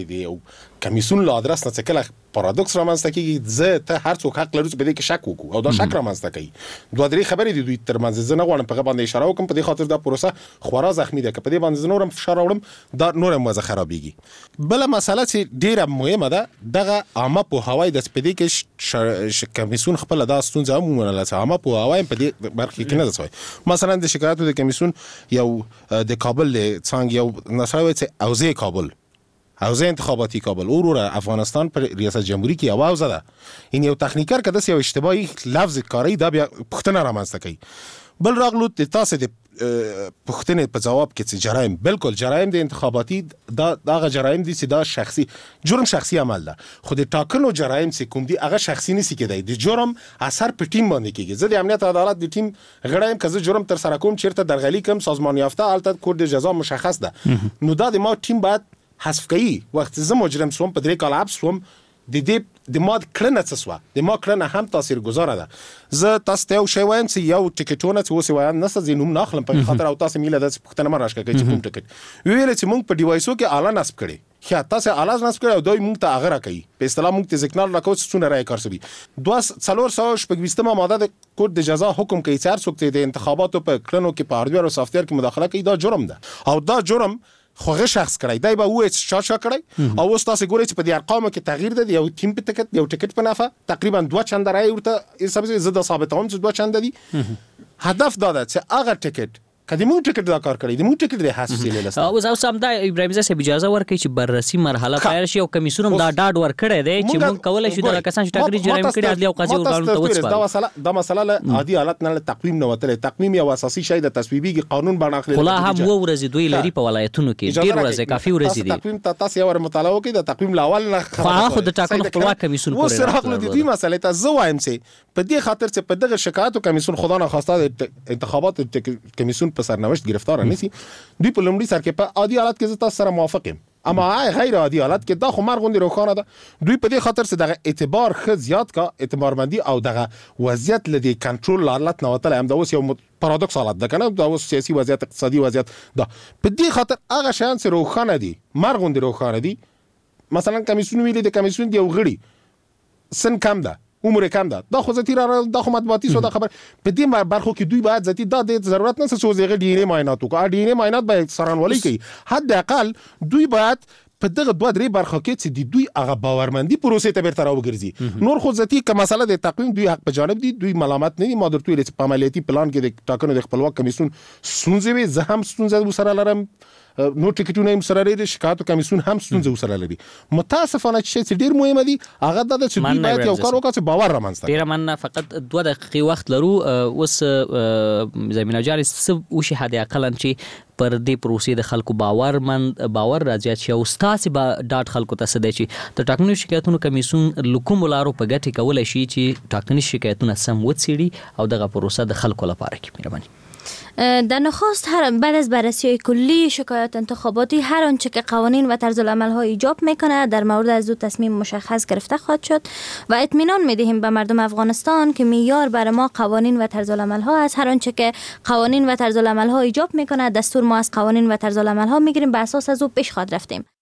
د کمیسیون له ادرس نه څه کله پارادوکس رامنځته کیږي، زه ته هر څوک حق لري چې په دې کې شک وکړو او دا شک رامنځته کوي. دوه درې خبرې دي دوی ترمنځ، زه نه غواړم په باندې اشاره وکړم، په دې خاطر دا پروسه خورا زخمی ده که په دې باندې نورم فشار راوړم دا نورم وضع خرابېږي. بل مسله چې ډیره مهمه ده دغه عامه پوهاوی د په دې کې کمیسیون خپل دا ستونزه هم ومنله چې عامه پوهاوی په دې برخه کې نه ده شوی. مثلا د شکایتو د کمیسیون یو د کابل څنګه یو نشروي چې اوزه کابل حوزه انتخاباتی کابل اور افغانستان پر ریاست جمهوری کې یو حوزه ده. این یو تخنیکر که داس یو اشتباهی لفظ کاری دا بیا پښتنه رامنځته کوي. بل راغلو د تاسو د پښتنې په جواب کې چې جرایم بالکل جرایم د انتخاباتی دا دغه جرایم دي چې دا شخصي جرم شخصي عمل ده، خو د ټاکنو جرایم چې کوم دي هغه شخصي نسی کېدای. د جرم اثر په ټیم باندې کېږي. زه د امنیت عدالت د ټیم غړایم که زه جرم تر سره کوم چیرته درغلي کوم سازمان یافته البته کود جزا مشخص ده، نو دا د ما ټیم باید حذف کوي. وخت زه مجرم سوم په درې کال حبس سوم، د دې د ما کړنه څه سوه، د ما کړنه هم تاثیر گذاره ده. زه تاسو ته یو شی وایم چې یو ټیکټونه چې اوس وایم نه څه زینوم نه اخلم په خاطر او تاسو میله د پښتنه مراشکه کوي چې کوم ټیکټ ویل چې موږ په ډیوایسو کې اعلان نصب کړي، خیا تاسو اعلان نصب کړي او دوی موږ ته هغه راکړي په اصطلاح موږ ته ځکنال راکوي چې څونه راي کارسوي. دوه څلور سو شپږ ماده د کود د جزا حکم کوي چې هر څوک د انتخاباتو په کړنو کې په هاردویر او سافټویر کې مداخله کوي دا جرم ده او دا جرم خوغه شخص کړی دی به وای چې چا چا کړی. او اوس تاسو ګورئ چې په دې ارقامو کې تغییر دی. یو ټیم په ټکټ یو ټکټ په نافه تقریبا دوه چنده راي ورته حساب زده ثابتوم چې دوه چنده دي. هدف دا ده چې هغه ټکټ کدی مونږ ټیکټ دا کار کړی دی مونږ ټیکټ د حساسي لیلسته او زه سم دا ابراهیم زه سه اجازه ورکړي چې بررسي مرحله پیل شي او کمیسیون هم دا ډاډ ورکړی دی چې مونږ کولای شو دا کسان چې ټاکنې جرم کړي عدلي او قضایي ارګانونو ته وسپارو دا مسله دا مسله له عادي حالت نه تقویم نه وتل تقویم یو اساسي شی د تصویبي قانون باندې اخلي خلا هم و ورځې دوی لري په ولایتونو کې ډیر ورځې کافي ورځې دي تقویم ته تاسو یو مطالعه وکړئ د تقویم لاول نه خو خو د ټاکنو خپلواک کمیسیون پورې سره خپل د دې مسلې ته زه وایم چې په دې خاطر چې په دغه شکایتو کمیسیون خدا نه خواسته د انتخابات کمیسیون په سرنوشت گرفتار نه سي دوی په لومړي سر کې په عادي حالت کې تاسو سره موافق یم اما غیر عادي حالت کې دا خو مرغوندي روخانه ده دوی په دې خاطر چې دغه اعتبار خ زیات کا اعتبارمندي او دغه وضعیت لدی کنټرول حالت نه وتل هم دا اوس یو پارادوکس حالت ده کنه دا اوس سیاسي وضعیت اقتصادي وضعیت دا په دې خاطر هغه شان چې روخانه دي مرغوندي روخانه دي مثلا کمیسیون ویلي د کمیسیون دی وغړي سن کم ده عمر کم ده دا خو ذاتی را دا خو مطبوعاتي سودا خبر په دې برخو کې دوی باید ذاتی دا د ضرورت نه څه زغه ډی ان ای معاینات وکړي ډی ان ای معاینات به سرانولي کوي حد اقل دوی باید په دغه دوه درې برخو کې چې د دوی هغه باورمندي پروسې ته بیرته راوګرځي نور خو ذاتی که مسله د تقویم دوی حق په جانب دي دوی ملامت نه دي ما درته ویل چې په عملیاتي پلان کې د ټاکنو د خپلواک کمیسیون ستونزې وي زه هم ستونزه وسره لرم نو ټیکټونه هم سره لري شکایت کمیسیون هم ستونزه وسره لري متاسفانه چې ډیر مهمه دي هغه د چې دوی باید یو کار وکړي چې باور رامنځته ډیر من فقط دوه دقیقې وخت لرو اوس زمينه جاري څه وشي حد اقل چې پر دې پروسې د خلکو باور من باور راځي چې او ستاسو به ډاټ خلکو ته سده شي د ټاکنو شکایتونو کمیسیون لکوم لارو په ګټه کولای شي چې ټاکنې شکایتونه سم وڅېړي او دغه پروسه د خلکو لپاره کې مهرباني در نخست هر بعد از بررسی کلی شکایات انتخاباتی هر آنچه که قوانین و طرز العمل ها ایجاب میکنه در مورد از دو تصمیم مشخص گرفته خواهد شد و اطمینان میدهیم به مردم افغانستان که معیار برای ما قوانین و طرز العمل ها است هر آنچه که قوانین و طرز العمل ها ایجاب میکنه دستور ما از قوانین و طرز العمل ها میگیریم به اساس از او پیش خواهد رفتیم